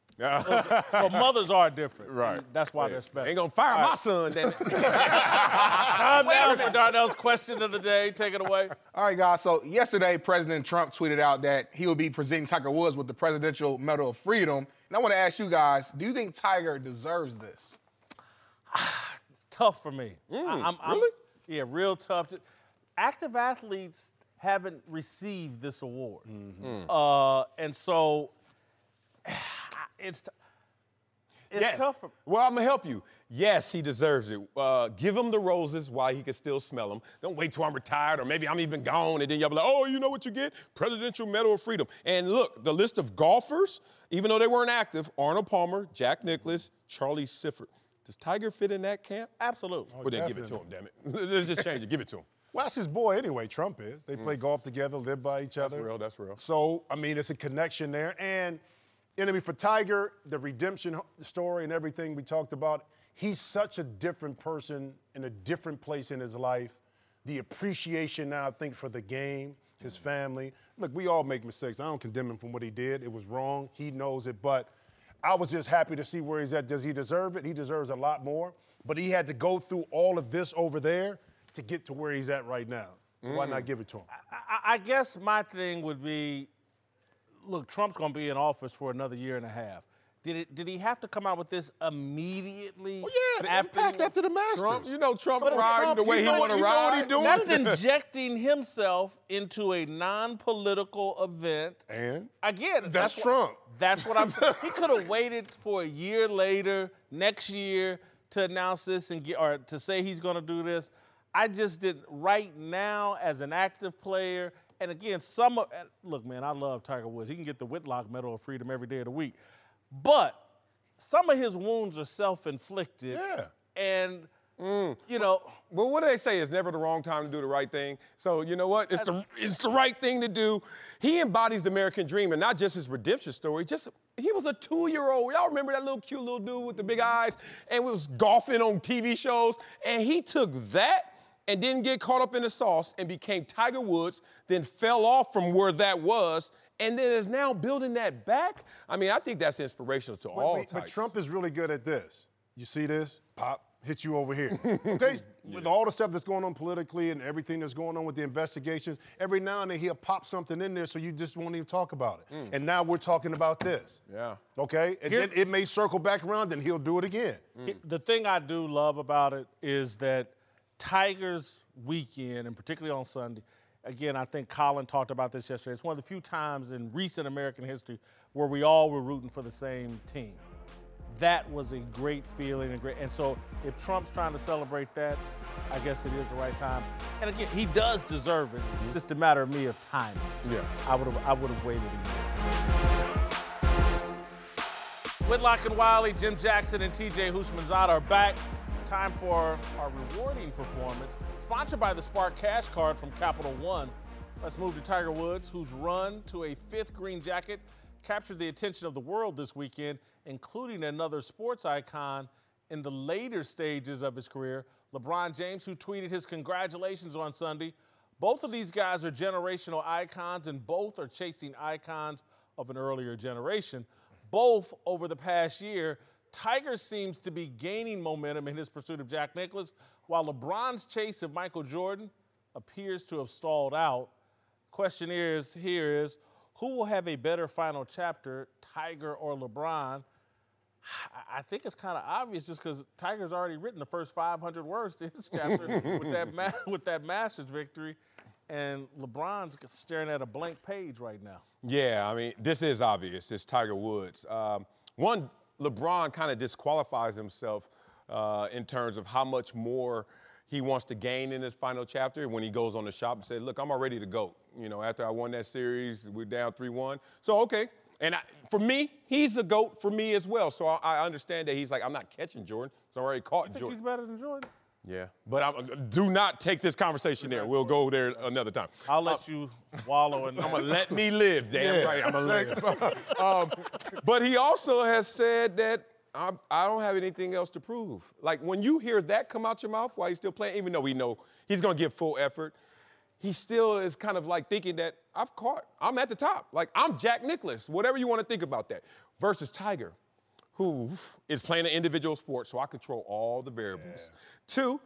So, so mothers are different. Right. That's why Yeah. they're special. Ain't gonna fire All my right. son, then. Calm down, for Darnell's question of the day. Take it away. All right, guys. So yesterday, President Trump tweeted out that he will be presenting Tiger Woods with the Presidential Medal of Freedom. And I want to ask you guys, do you think Tiger deserves this? It's tough for me. Mm, I, I'm, I'm, really? Yeah, real tough. To, active athletes haven't received this award. Mm-hmm. Uh, and so it's, t- it's yes. tough for me. Well, I'm going to help you. Yes, he deserves it. Uh, give him the roses while he can still smell them. Don't wait till I'm retired or maybe I'm even gone and then you'll be like, oh, you know what you get? Presidential Medal of Freedom. And look, the list of golfers, even though they weren't active, Arnold Palmer, Jack Nicklaus, Charlie Sifford. Does Tiger fit in that camp? Absolutely. Well, then give it to him, damn it. Let's just change it. Give it to him. Well, that's his boy anyway, Trump is. They Mm. play golf together, live by each other. That's real, that's real. So, I mean, it's a connection there. And, you know, I mean, for Tiger, the redemption story and everything we talked about, he's such a different person in a different place in his life. The appreciation now, I think, for the game, his family. Look, we all make mistakes. I don't condemn him for what he did. It was wrong. He knows it. But I was just happy to see where he's at. Does he deserve it? He deserves a lot more. But he had to go through all of this over there to get to where he's at right now. So why not give it to him? I, I guess my thing would be, look, Trump's going to be in office for another year and a half. Did it? Did he have to come out with this immediately? Oh, yeah, the after impact he, after the Masters. Trump, you know Trump But riding Trump, the way you he know want to you know what ride. he doing? That's injecting himself into a non-political event. And? Again, That's, that's Trump. What, that's what I'm saying. He could have waited for a year later, next year, to announce this and get, or to say he's going to do this. I just did right now as an active player. And again, some of, look, man, I love Tiger Woods. He can get the Whitlock Medal of Freedom every day of the week. But some of his wounds are self-inflicted. Yeah. And, Mm. you know. Well, what do they say? It's never the wrong time to do the right thing. So, you know what? It's the it's the right thing to do. He embodies the American dream, and not just his redemption story. Just he was a two-year-old. Y'all remember that little cute little dude with the big eyes and was golfing on T V shows? And he took that and didn't get caught up in the sauce and became Tiger Woods, then fell off from where that was, and then is now building that back. I mean, I think that's inspirational to But, all but, types. but Trump is really good at this. You see this? Pop, hit you over here. Okay? Yeah. With all the stuff that's going on politically and everything that's going on with the investigations, every now and then he'll pop something in there so you just won't even talk about it. Mm. And now we're talking about this. Yeah. Okay? And Here, then it may circle back around, then he'll do it again. Mm. The thing I do love about it is that Tiger's weekend, and particularly on Sunday, again, I think Colin talked about this yesterday. It's one of the few times in recent American history where we all were rooting for the same team. That was a great feeling, and great. And so, if Trump's trying to celebrate that, I guess it is the right time. And again, he does deserve it. It's just a matter of me of timing. Yeah. I would have. I would have waited a year. Whitlock and Wiley, Jim Jackson, and T J Houshmandzadeh are back. Time for our rewarding performance, sponsored by the Spark Cash Card from Capital One. Let's move to Tiger Woods, whose run to a fifth green jacket captured the attention of the world this weekend, including another sports icon in the later stages of his career, LeBron James, who tweeted his congratulations on Sunday. Both of these guys are generational icons, and both are chasing icons of an earlier generation. Both over the past year, Tiger seems to be gaining momentum in his pursuit of Jack Nicklaus, while LeBron's chase of Michael Jordan appears to have stalled out. Question is, here is, who will have a better final chapter, Tiger or LeBron? I think it's kind of obvious just because Tiger's already written the first five hundred words to his chapter with that ma- with that Masters victory, and LeBron's staring at a blank page right now. Yeah, I mean, this is obvious. It's Tiger Woods. Um, one, LeBron kind of disqualifies himself uh, in terms of how much more he wants to gain in his final chapter when he goes on the shop and says, look, I'm already the GOAT. You know, after I won that series, we're down three one. So, okay. And I, for me, he's a GOAT for me as well. So I, I understand that he's like, I'm not catching Jordan. It's already caught You think Jordan. he's better than Jordan? Yeah. But I'm, do not take this conversation there. We'll go there another time. I'll let uh, you wallow in that. I'm going to let me live. Damn Yeah. right, I'm going to live. um, but he also has said that I, I don't have anything else to prove. Like, when you hear that come out your mouth while he's still playing, even though we know he's going to give full effort, he still is kind of like thinking that I've caught, I'm at the top. Like, I'm Jack Nicklaus, whatever you want to think about that. Versus Tiger, who is playing an individual sport, so I control all the variables. Yeah. Two,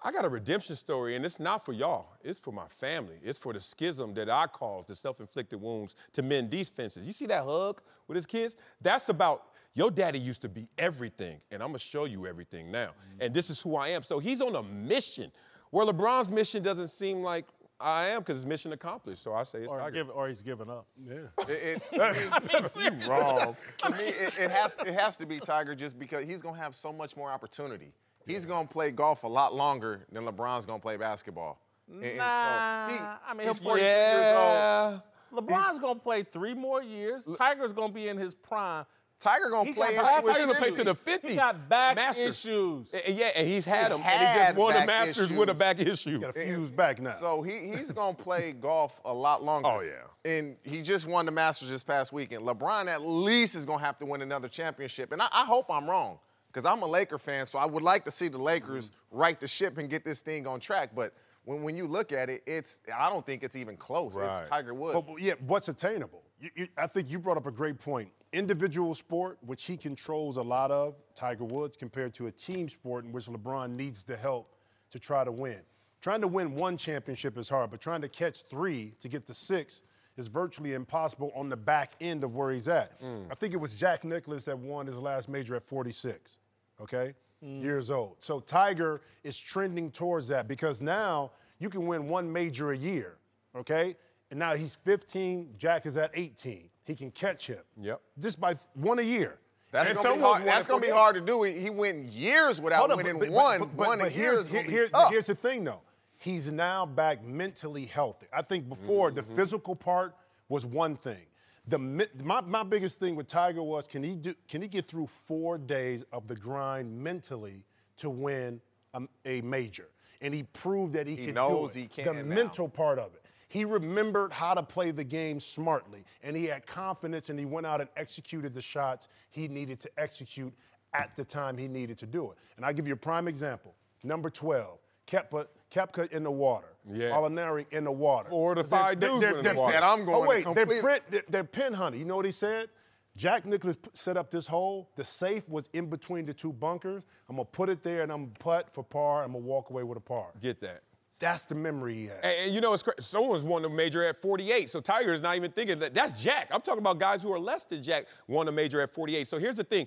I got a redemption story, and it's not for y'all. It's for my family. It's for the schism that I caused, the self-inflicted wounds to mend these fences. You see that hug with his kids? That's about your daddy used to be everything, and I'm going to show you everything now. Mm-hmm. And this is who I am. So he's on a mission where LeBron's mission doesn't seem like I am because it's mission accomplished. So I say it's or, Tiger. give, or he's giving up. Yeah. It, it, you wrong. To me, it, it, has, it has to be Tiger just because he's going to have so much more opportunity. He's going to play golf a lot longer than LeBron's going to play basketball. And, and nah, so he, I mean, he's he'll forty-three yeah. years old. LeBron's going to play three more years. Tiger's going to be in his prime. Tiger going to play got, into Tiger's his going to play to the fifties. He got back Masters. issues. And, yeah, and he's had he them. Had and he just won the Masters issues. with a back issue. Got a fuse back now. So he, he's going to play golf a lot longer. Oh, yeah. And he just won the Masters this past weekend. LeBron at least is going to have to win another championship. And I, I hope I'm wrong because I'm a Laker fan, so I would like to see the Lakers mm. right the ship and get this thing on track. But when, when you look at it, it's I don't think it's even close. Right. It's Tiger Woods. But, but yeah, what's attainable? You, you, I think you brought up a great point. Individual sport, which he controls a lot of, Tiger Woods, compared to a team sport in which LeBron needs the help to try to win. Trying to win one championship is hard, but trying to catch three to get to six is virtually impossible on the back end of where he's at. Mm. I think it was Jack Nicklaus that won his last major at forty-six, okay, mm. years old. So Tiger is trending towards that because now you can win one major a year, okay? And now he's fifteen, Jack is at eighteen. He can catch him. Yep. Just by one a year. That's going to be hard, that's gonna be hard to do. He, he went years without on, winning but, but, one. but, but, one but a here's, year is going to be here's, tough. here's the thing, though. He's now back mentally healthy. I think before, mm-hmm. the physical part was one thing. The my, my biggest thing with Tiger was, can he do? Can he get through four days of the grind mentally to win a, a major? And he proved that he, he can knows do it. He can the now. mental part of it. He remembered how to play the game smartly, and he had confidence, and he went out and executed the shots he needed to execute at the time he needed to do it. And I'll give you a prime example. Number twelve, Koepka, Koepka in the water. Yeah. Molinari in the water. Four to five they're, dudes they're, in they're, the water. Said, I'm going oh, wait, to they're, complete- print, they're, they're pin hunting. You know what he said? Jack Nicklaus set up this hole. The safe was in between the two bunkers. I'm going to put it there, and I'm going to putt for par. I'm going to walk away with a par. Get that. That's the memory he had. And, and you know, it's crazy. Someone's won a major at forty-eight, so Tiger is not even thinking that. That's Jack. I'm talking about guys who are less than Jack won a major at forty-eight. So here's the thing.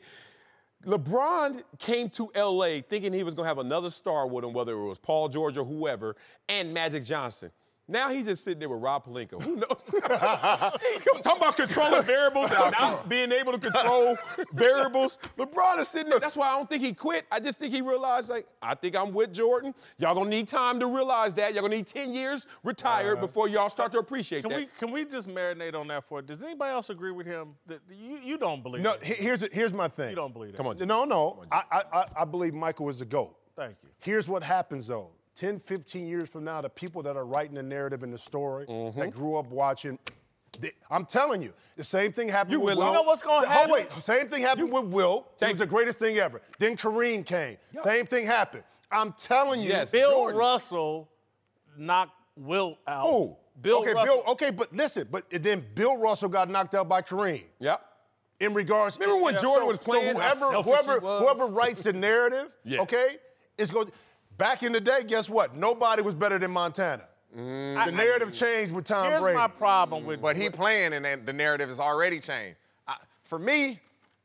LeBron came to L A thinking he was going to have another star with him, whether it was Paul George or whoever, and Magic Johnson. Now he's just sitting there with Rob Pelinka. Who knows? Talking about controlling variables and not being able to control variables. LeBron is sitting there. That's why I don't think he quit. I just think he realized, like, I think I'm with Jordan. Y'all gonna need time to realize that. Y'all gonna need ten years retired uh, before y'all start to appreciate can that. We, can we just marinate on that for it? Does anybody else agree with him? That you, you don't believe No, it? here's, here's my thing. You don't believe that? Come on, Jim. No, no. I, I, I believe Michael is the GOAT. Thank you. Here's what happens, though. ten, fifteen years from now, the people that are writing the narrative and the story mm-hmm. that grew up watching, they, I'm telling you, the same thing happened you with Will. Will. You know what's going to so, happen? Oh, wait, same thing happened you, with Will. It was the greatest thing ever. Then Kareem came. Yep. Same thing happened. I'm telling you. Yes, Bill Jordan. Russell knocked Will out. Oh, Bill okay, Russell. Bill. Okay, but listen, but then Bill Russell got knocked out by Kareem. Yep. In regards, remember when yeah, Jordan so, was playing? So how whoever, selfish whoever, he was? whoever writes the narrative, yeah. okay, is going. Back in the day, guess what? Nobody was better than Montana. Mm. The narrative changed with Tom Here's Brady. my problem with. But he with, playing, and then the narrative has already changed. I, for me,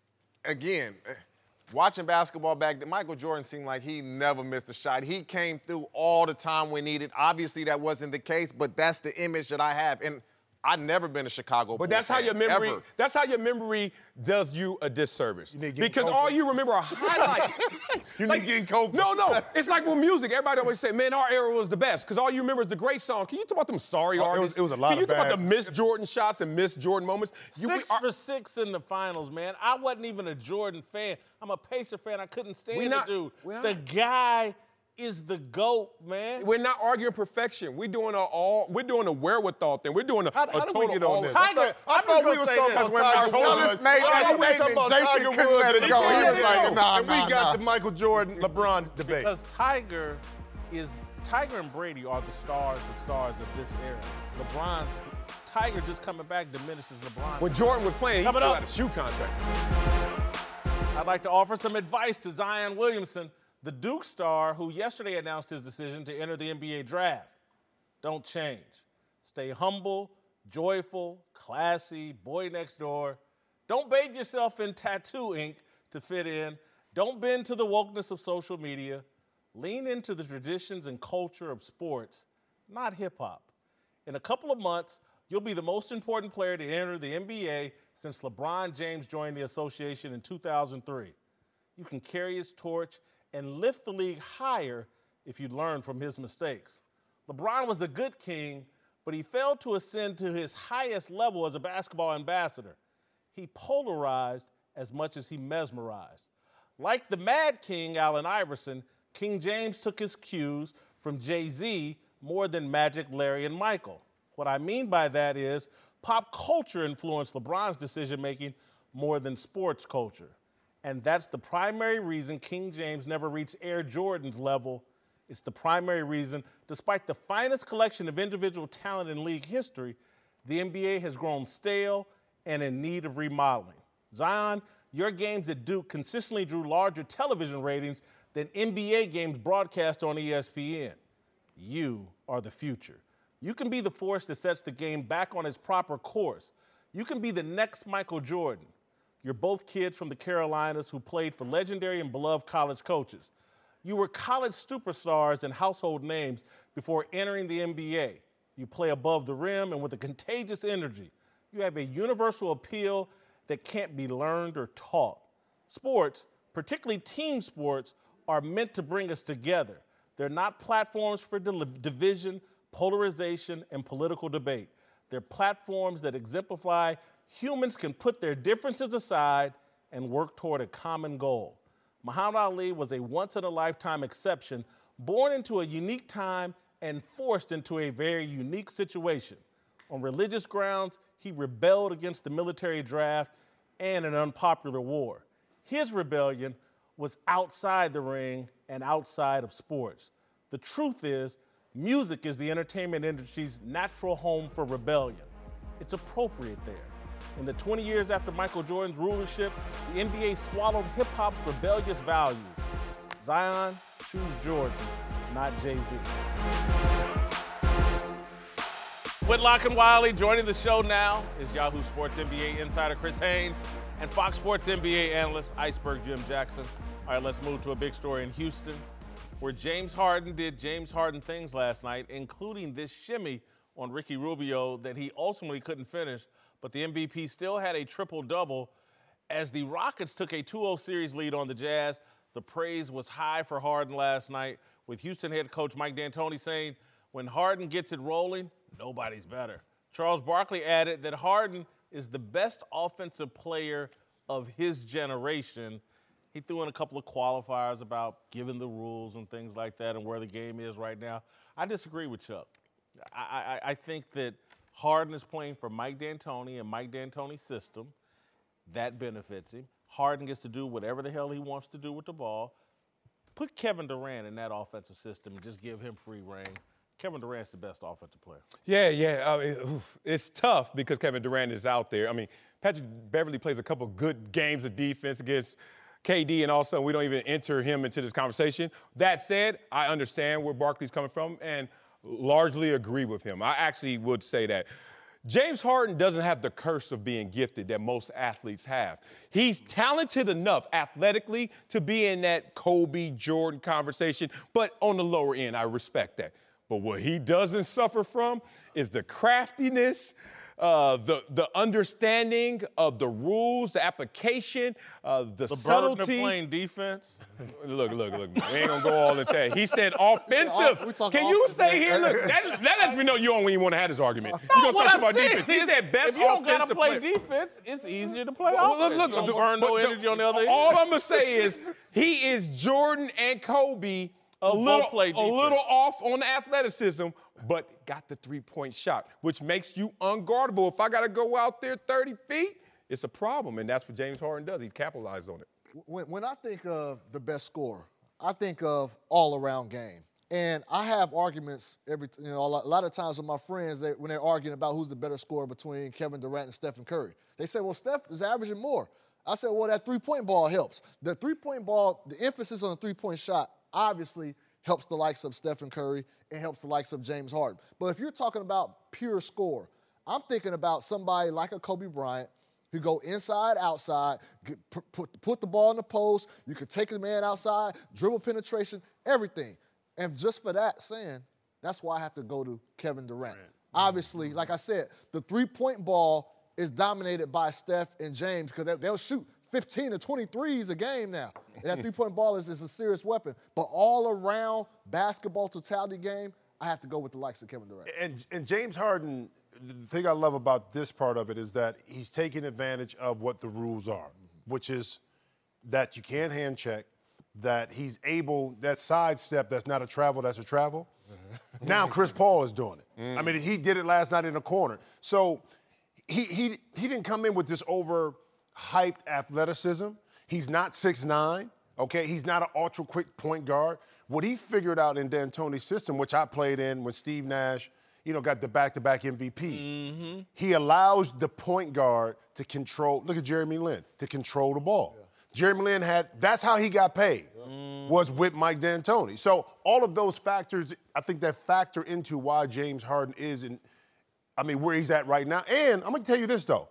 again, watching basketball back then, Michael Jordan seemed like he never missed a shot. He came through all the time we needed. Obviously, that wasn't the case, but that's the image that I have. And I've never been a Chicago But Bulls that's how fan, your memory. ever. That's how your memory does you a disservice. You Because all you remember are highlights. you like, need getting cold. No, no. It's like with music. Everybody always say, "Man, our era was the best," because all you remember is the great songs. Can you talk about them sorry Oh, it artists? was- it was a lot Can you of talk about bad- the Miss Jordan shots and Miss Jordan moments? You- Six we are- for six in the finals, man. I wasn't even a Jordan fan. I'm a Pacer fan. I couldn't stand We not- the dude. we not- The guy is the GOAT, man. We're not arguing perfection. We're doing a all. We're doing a wherewithal thing. We're doing a, How, a how did total we get on all- this? Tiger- I thought, I I'm thought just we gonna was say talking this. about When Tiger Marcellus Woods. made I that thought we was talking statement, about Jason Tiger couldn't Woods. let it and go. we He got was the- like, nah, and we nah, got nah. the Michael Jordan, LeBron debate. Because Tiger is Tiger and Brady are the stars of stars of this era. LeBron, Tiger just coming back diminishes LeBron. When Jordan was playing, he Coming still up. had a shoe contract. I'd like to offer some advice to Zion Williamson. the Duke star who yesterday announced his decision to enter the N B A draft. Don't change. Stay humble, joyful, classy, boy next door. Don't bathe yourself in tattoo ink to fit in. Don't bend to the wokeness of social media. Lean into the traditions and culture of sports, not hip-hop. In a couple of months, you'll be the most important player to enter the N B A since LeBron James joined the association in two thousand three. You can carry his torch and lift the league higher if you learn from his mistakes. LeBron was a good king, but he failed to ascend to his highest level as a basketball ambassador. He polarized as much as he mesmerized. Like the Mad King, Allen Iverson, King James took his cues from Jay-Z more than Magic, Larry, and Michael. What I mean by that is pop culture influenced LeBron's decision-making more than sports culture. And that's the primary reason King James never reached Air Jordan's level. It's the primary reason, despite the finest collection of individual talent in league history, the N B A has grown stale and in need of remodeling. Zion, your games at Duke consistently drew larger television ratings than N B A games broadcast on E S P N. You are the future. You can be the force that sets the game back on its proper course. You can be the next Michael Jordan. You're both kids from the Carolinas who played for legendary and beloved college coaches. You were college superstars and household names before entering the N B A. You play above the rim and with a contagious energy. You have a universal appeal that can't be learned or taught. Sports, particularly team sports, are meant to bring us together. They're not platforms for division, polarization, and political debate. They're platforms that exemplify humans can put their differences aside and work toward a common goal. Muhammad Ali was a once-in-a-lifetime exception, born into a unique time and forced into a very unique situation. On religious grounds, he rebelled against the military draft and an unpopular war. His rebellion was outside the ring and outside of sports. The truth is, music is the entertainment industry's natural home for rebellion. It's appropriate there. In the twenty years after Michael Jordan's rulership, the N B A swallowed hip-hop's rebellious values. Zion, choose Jordan, not Jay-Z. Whitlock and Wiley joining the show now is Yahoo Sports N B A insider Chris Haynes and Fox Sports N B A analyst Iceberg Jim Jackson. All right, let's move to a big story in Houston, where James Harden did James Harden things last night, including this shimmy on Ricky Rubio that he ultimately couldn't finish, but the M V P still had a triple-double. As the Rockets took a two oh series lead on the Jazz, the praise was high for Harden last night, with Houston head coach Mike D'Antoni saying, when Harden gets it rolling, nobody's better. Charles Barkley added that Harden is the best offensive player of his generation. He threw in a couple of qualifiers about giving the rules and things like that and where the game is right now. I disagree with Chuck. I, I, I think that Harden is playing for Mike D'Antoni and Mike D'Antoni's system. That benefits him. Harden gets to do whatever the hell he wants to do with the ball. Put Kevin Durant in that offensive system and just give him free reign. Kevin Durant's the best offensive player. Yeah, yeah. I mean, oof, it's tough because Kevin Durant is out there. I mean, Patrick Beverley plays a couple good games of defense against K D, and all of a sudden we don't even enter him into this conversation. That said, I understand where Barkley's coming from and largely agree with him. I actually would say that. James Harden doesn't have the curse of being gifted that most athletes have. He's talented enough athletically to be in that Kobe, Jordan conversation, but on the lower end, I respect that. But what he doesn't suffer from is the craftiness, uh, the the understanding of the rules, the application, uh, the, the subtleties. The burden of playing defense. Look, look, look. We ain't gonna go all into that. He said offensive. Can you stay here? Look, that, that lets me know you don't even want to have this argument. No, you what talk I'm about saying defense. He is, said best if you don't offensive gotta play player. defense, it's easier to play Well, offense. look, look, you don't the, burn no the, energy on the other end. All I'm gonna say is he is Jordan and Kobe. A little, a little off on the athleticism, but got the three-point shot, which makes you unguardable. If I got to go out there thirty feet, it's a problem, and that's what James Harden does. He capitalized on it. When, when I think of the best scorer, I think of all-around game. And I have arguments every, you know, a lot, a lot of times with my friends they, when they're arguing about who's the better scorer between Kevin Durant and Stephen Curry. They say, well, Steph is averaging more. I said, well, that three-point ball helps. The three-point ball, the emphasis on the three-point shot obviously helps the likes of Stephen Curry and helps the likes of James Harden. But if you're talking about pure score, I'm thinking about somebody like a Kobe Bryant who go inside, outside, get, put, put the ball in the post. You could take the man outside, dribble penetration, everything. And just for that saying, that's why I have to go to Kevin Durant. Durant. Obviously, like I said, the three-point ball is dominated by Steph and James because they'll shoot fifteen to twenty threes a game now. And that three-point ball is, is a serious weapon. But all around basketball totality game, I have to go with the likes of Kevin Durant. And, and James Harden, the thing I love about this part of it is that he's taking advantage of what the rules are, which is that you can't hand check, that he's able, that sidestep that's not a travel, that's a travel. Now Chris Paul is doing it. Mm. I mean, he did it last night in the corner. So he he he didn't come in with this over-hyped athleticism. He's not six nine, okay? He's not an ultra-quick point guard. What he figured out in D'Antoni's system, which I played in when Steve Nash, you know, got the back-to-back M V Ps. Mm-hmm. He allows the point guard to control, look at Jeremy Lin, to control the ball. Yeah. Jeremy Lin had, that's how he got paid, yeah. was with Mike D'Antoni. So all of those factors, I think that factor into why James Harden is in, I mean, where he's at right now. And I'm going to tell you this, though.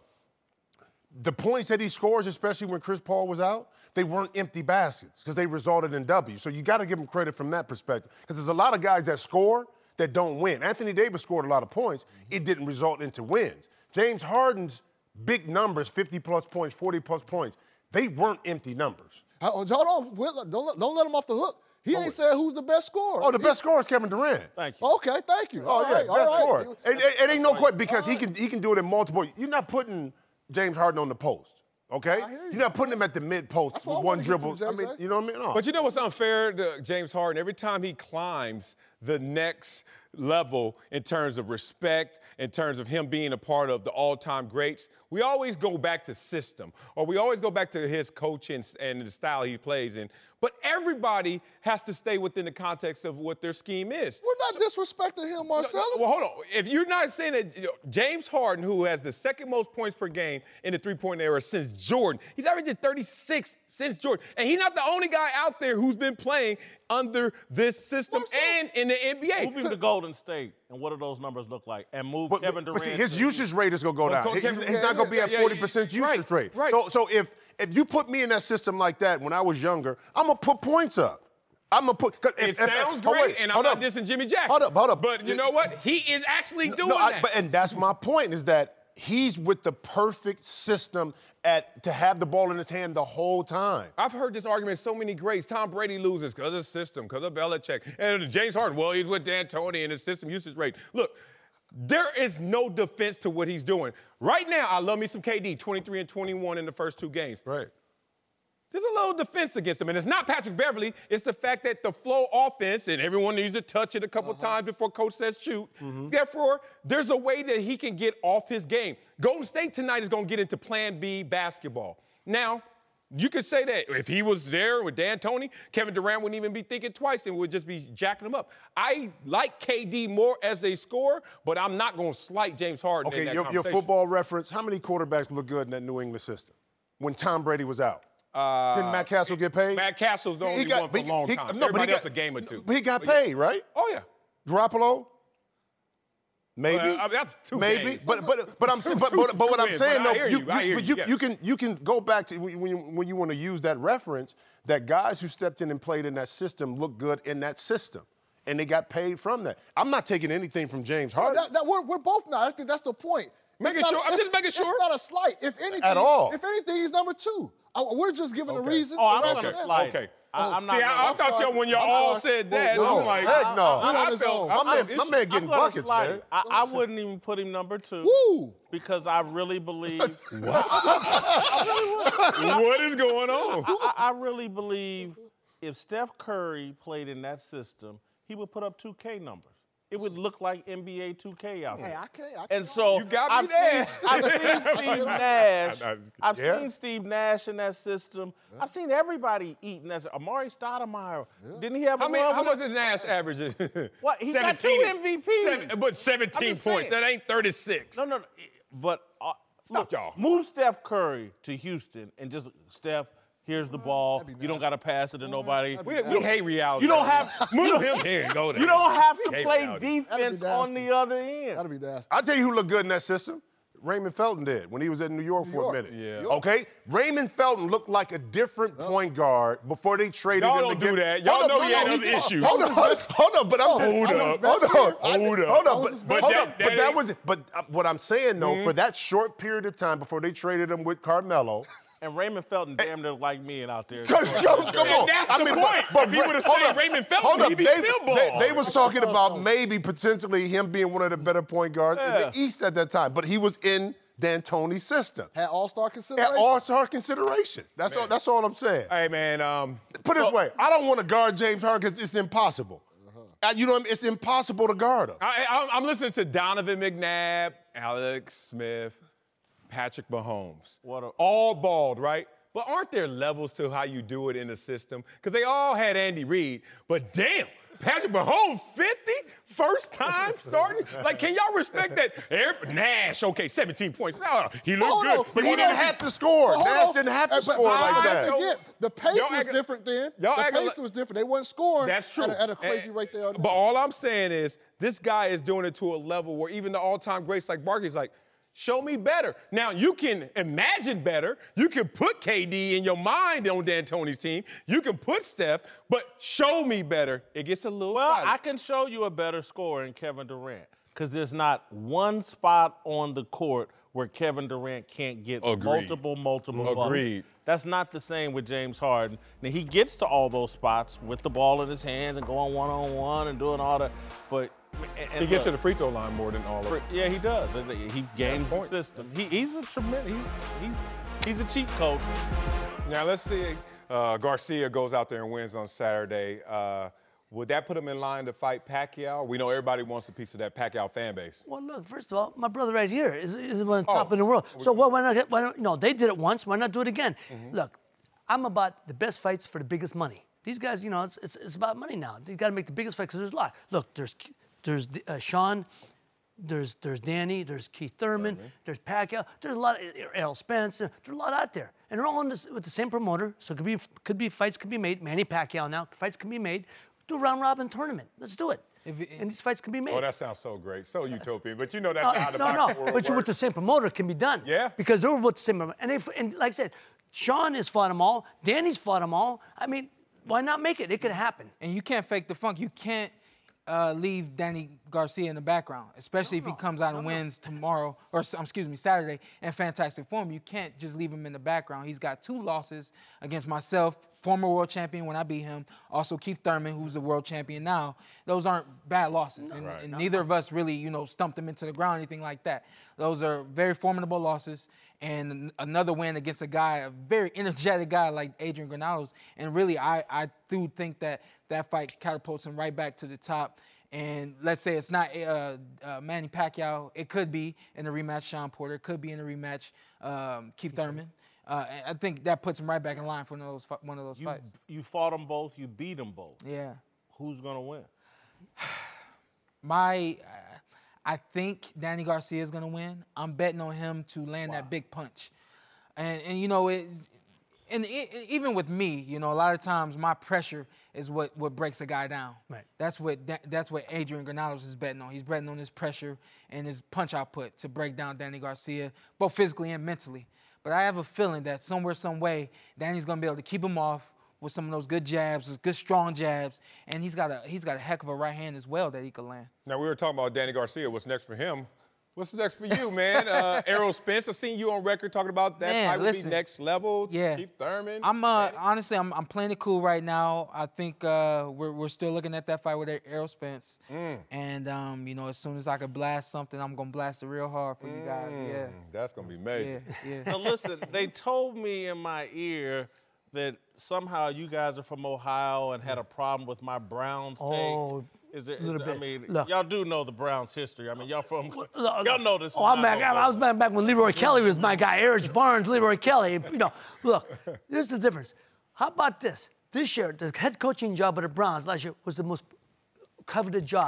The points that he scores, especially when Chris Paul was out, they weren't empty baskets because they resulted in W. So you got to give him credit from that perspective because there's a lot of guys that score that don't win. Anthony Davis scored a lot of points. It didn't result into wins. James Harden's big numbers, fifty-plus points, forty-plus points, they weren't empty numbers. Hold on. Don't, don't let him off the hook. He oh, ain't said who's the best scorer. Oh, the best scorer is Kevin Durant. Thank you. Okay, thank you. Oh, all yeah, right, best right. scorer. It, it, it ain't no question because he can, he can do it in multiple. You're not putting James Harden on the post. Okay? You. You're not putting him at the mid-post with one dribble. To, I mean, you know what I mean? No. But you know what's unfair to James Harden? Every time he climbs the next level in terms of respect, in terms of him being a part of the all-time greats, we always go back to system, or we always go back to his coaching and the style he plays in. But everybody has to stay within the context of what their scheme is. We're not so, disrespecting him, Marcellus. No, well, hold on. If you're not saying that you know, James Harden, who has the second most points per game in the three-point era since Jordan, he's averaging thirty-six since Jordan. And he's not the only guy out there who's been playing under this system and in the N B A. Move him to Golden State, and what do those numbers look like? And move but, Kevin but, Durant. But see, his usage rate is going to go down. He, Kevin, he's yeah, not going to be at yeah, forty percent yeah, usage right, rate. Right. So, so if if you put me in that system like that when I was younger, I'm going to put points up. I'm going to put. It if, sounds if, great, wait, and I'm not dissing Jimmy Jackson. Hold up, hold up. But you know what? He is actually doing no, I, that. But, and that's my point is that he's with the perfect system at to have the ball in his hand the whole time. I've heard this argument so many greats. Tom Brady loses because of the system, because of Belichick. And James Harden, well, he's with D'Antoni and his system usage rate. Look, there is no defense to what he's doing. Right now, I love me some K D, twenty-three and twenty-one in the first two games. Right. There's a little defense against him, and it's not Patrick Beverley. It's the fact that the flow offense, and everyone needs to touch it a couple uh-huh. times before coach says shoot. Mm-hmm. Therefore, there's a way that he can get off his game. Golden State tonight is going to get into Plan B basketball. Now, you could say that if he was there with D'Antoni, Kevin Durant wouldn't even be thinking twice and would just be jacking him up. I like K D more as a scorer, but I'm not going to slight James Harden okay, in that your, conversation. your football reference, how many quarterbacks look good in that New England system when Tom Brady was out? Uh, Didn't Matt Castle get paid? Matt Castle's the only got, one for a long he, time. No, Everybody but he else got, a game or two. But he got paid, right? Oh, yeah. Garoppolo? Maybe. Well, I mean, that's two Maybe. games. But but but I'm saying but, but, but what I'm saying though, you, you, you, you, yeah. you can you can go back to when you, when you want to use that reference that guys who stepped in and played in that system look good in that system. And they got paid from that. I'm not taking anything from James Harden. That, that, we're, we're both not. I think that's the point. Making sure. I'm just making sure. It's not a slight. If anything, at all. If anything, he's number two. I, we're just giving okay. a reason. Oh, I'm not a slight. Okay. I, I'm not. See, I, I thought y'all when y'all I'm all sorry. said that, no, I'm like, heck no. I, I, I, I felt, my, man, my man getting buckets, man. I, I wouldn't even put him number two. Woo. Because I really believe. What? What is going on? I, I, I really believe if Steph Curry played in that system, he would put up two K numbers. It would look like N B A two K out there. Hey, I can't. I can't. And so you got me I've, there. seen, I've seen Steve Nash. I've yeah. seen Steve Nash in that system. Yeah. I've seen everybody eating that. Amari Stoudemire. Yeah. Didn't he have how a many? run How with much did Nash average? What? He got two M V Ps. Seven, but seventeen points. That ain't thirty-six. No, no, no. But uh, Stop look, y'all. Move Steph Curry to Houston and just, Steph, here's the ball. You don't got to pass it to nobody. We, we hate reality. You don't have Move him here and go there. You don't have to We hate play reality. defense That'd on be the other end. That'd be nasty. I'll tell you who looked good in that system. Raymond Felton did when he was at New York New for York. a minute. Yeah. Okay? Raymond Felton looked like a different point guard before they traded Y'all him. don't to do get- that. Y'all Hold know up, he no, had no, other he- issues. Hold up, hold up, but I'm Hold hold up, up, hold hold up, up, hold hold up. up. was his But, best hold year. up, That- but that that ain't- was. But uh, what I'm saying though, for that short period of time before they traded him with Carmelo. And Raymond Felton damn near like me and out there. Cause, come on. And that's the point. If he would've hold stayed up, Raymond Felton, hold up. he'd be they, still they, balling. they was talking about maybe potentially him being one of the better point guards in the East at that time, but he was in D'Antoni's system. Had all-star consideration. Had all-star consideration. That's all. That's all I'm saying. Hey, man. Um, Put it this so- way: I don't want to guard James Harden because it's impossible. Uh, you know, what I mean? It's impossible to guard him. I, I, I'm listening to Donovan McNabb, Alex Smith, Patrick Mahomes. What a- all bald, right? But aren't there levels to how you do it in the system? Because they all had Andy Reid, but damn, Patrick Mahomes, fifty, first time starting? Like, can y'all respect that? Eric Nash, okay, seventeen points. No, he looked Hold good. on, But he hold didn't on. have to score. But hold Nash on. didn't have to Uh, but- score but like don't that. forget, the pace Y'all was act- different then. y'all the act pace like- was different. They wasn't scoring That's true. At, a, at a crazy And- rate there. But all I'm saying is this guy is doing it to a level where even the all-time greats like Barkley's like, show me better. Now, you can imagine better. You can put K D in your mind on D'Antoni's team. You can put Steph, but show me better. It gets a little Well, silent. I can show you a better scorer in Kevin Durant because there's not one spot on the court where Kevin Durant can't get Agreed. multiple, multiple buckets. Agreed. That's not the same with James Harden. Now, he gets to all those spots with the ball in his hands and going one-on-one and doing all that, but and, and he gets to look, the free throw line more than all of them. Yeah, he does. He games the point. system. He, he's a tremendous. He's he's he's a cheat code. Now, let's see. Uh, Garcia goes out there and wins on Saturday. Uh, would that put him in line to fight Pacquiao? We know everybody wants a piece of that Pacquiao fan base. Well, look, first of all, my brother right here is, is one of the Oh. top in the world. So why, why not get, why not, you know, they did it once, why not do it again? Mm-hmm. Look, I'm about the best fights for the biggest money. These guys, you know, it's, it's, it's about money now. You got to make the biggest fight because there's a lot. Look, there's there's uh, Sean, there's there's Danny, there's Keith Thurman, there's Pacquiao, there's a lot of Errol Spence, there's a lot out there, and they're all in this, with the same promoter. So it could be could be fights could be made. Manny Pacquiao now fights can be made. Do a round robin tournament. Let's do it. If it- and these fights can be made. Oh, that sounds so great. So utopian. But you know that's No, not how the no, boxing no. world But you with works. the same promoter can be done. Yeah. Because they were with the same promoter. And, they, and like I said, Sean has fought them all. Danny's fought them all. I mean, why not make it? It could happen. And you can't fake the funk. You can't uh, leave Danny Garcia in the background, especially if he comes out and wins tomorrow, or um, excuse me, Saturday in fantastic form. You can't just leave him in the background. He's got two losses against myself, former world champion when I beat him, also Keith Thurman, who's a world champion now. Those aren't bad losses, and, and neither of us really, you know, stumped him into the ground, anything like that. Those are very formidable losses. And another win against a guy, a very energetic guy like Adrian Granados. And really, I, I do think that that fight catapults him right back to the top. And let's say it's not uh, uh, Manny Pacquiao. It could be in a rematch Sean Porter. It could be in a rematch um, Keith Thurman. Uh, and I think that puts him right back in line for one of those, fi- one of those You, fights. you fought them both. You beat them both. Yeah. Who's gonna win? My, uh, I think Danny Garcia is going to win. I'm betting on him to land that big punch. And, and you know, it, and it, even with me, you know, a lot of times my pressure is what, what breaks a guy down. Right. That's what Da- that's what Adrian Granados is betting on. He's betting on his pressure and his punch output to break down Danny Garcia, both physically and mentally. But I have a feeling that somewhere, some way, Danny's going to be able to keep him off with some of those good jabs, those good strong jabs, and he's got a he's got a heck of a right hand as well that he could land. Now, we were talking about Danny Garcia. What's next for him? What's next for you, man? uh, Errol Spence, I've seen you on record talking about that Man, fight would listen. be next level. Yeah. Keith Thurman. I'm uh, honestly, I'm, I'm playing it cool right now. I think uh, we're we're still looking at that fight with Errol Spence, Mm. and um, you know, as soon as I could blast something, I'm gonna blast it real hard for you guys. Yeah, Mm, That's going to be major. yeah, yeah. Now listen, they told me in my ear that somehow you guys are from Ohio and had a problem with my Browns take. Oh, Is there, is little there- I bit. mean, Look. y'all do know the Browns' history. I mean, y'all from, Look, y'all know this. Oh, is I'm not back. no I was good. back, back when Leroy Kelly was my guy. Eric Barnes, Leroy Kelly. You know, look, here's the difference. How about this? This year, the head coaching job of the Browns last year was the most coveted job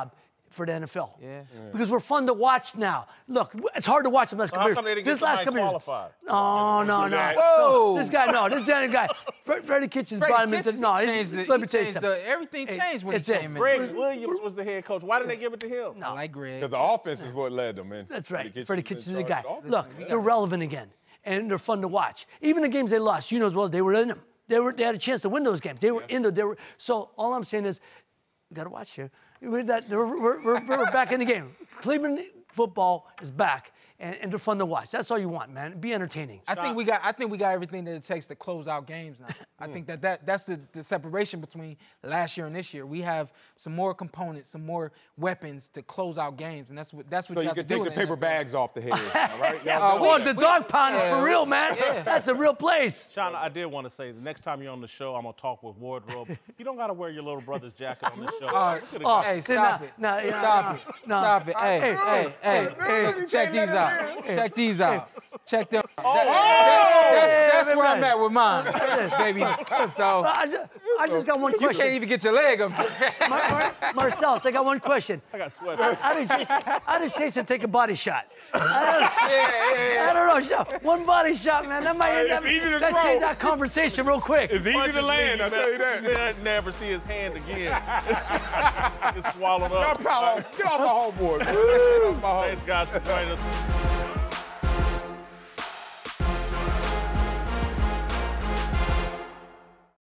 for the N F L. Yeah. Yeah. Because we're fun to watch now. Look, it's hard to watch them last So couple how come they didn't get This last somebody couple years. qualified? Oh, no, no. Whoa. no. This guy, no. This Danny guy. Fre- Freddie Kitchens Freddie brought him into. Kitchens No, changed he's- the- let he me tell you changed something. the- everything Hey, changed when he it's it. came in. Greg Williams was the head coach. Why didn't they give it to him? I like Greg. Because the offense is what led them, man. That's right. Kitchens Freddie was in Kitchens is the charge guy. of the offense. Look, they're relevant again, and they're fun to watch. Even the games they lost, you know as well as they were in them. They were. They had a chance to win those games. They were in the. They were. So all I'm saying is, you got to watch here. We're, that, we're, we're, we're, we're back in the game. Cleveland football is back, and, and they're fun to watch. That's all you want, man. Be entertaining. I think we got. I think we got everything that it takes to close out games now. I Hmm. think that, that that's the, the separation between last year and this year. We have some more components, some more weapons to close out games, and that's what that's what So you you have can to do take the in the paper N F L. bags off the head, all right? Y'all Uh, know we- Oh, that. the dog pound is for real, man. Yeah. That's a real place. Shauna, I did want to say the next time you're on the show, I'm gonna talk with Wardrobe. You don't gotta wear your little brother's jacket on this show. Uh, We could've oh, got- Hey, See, stop nah, it. nah, yeah, Stop nah, it. nah. Stop it. Hey, Hey, hey, hey, hey. hey, Check hey, these out. hey. Check these out. Check them. Oh, That- that- that's hey, that's hey, where hey. I'm at with mine, baby. So I just, I just got one you question. can't even get your leg up there. Mar- Mar- Marcellus, I got one question. I got sweat. How did Jason, how did Jason take a body shot? I don't, Yeah, yeah, yeah. I don't know. Shot- One body shot, man. That might end It's that, easy to that throw. changed that conversation real quick. It's easy to Punches land, me, I you tell you ne- that. You ne- never see his hand again. Just swallowed Y'all up. pal off. Get off my homeboy, man. Get off my homeboy. Thanks, guys, for joining us.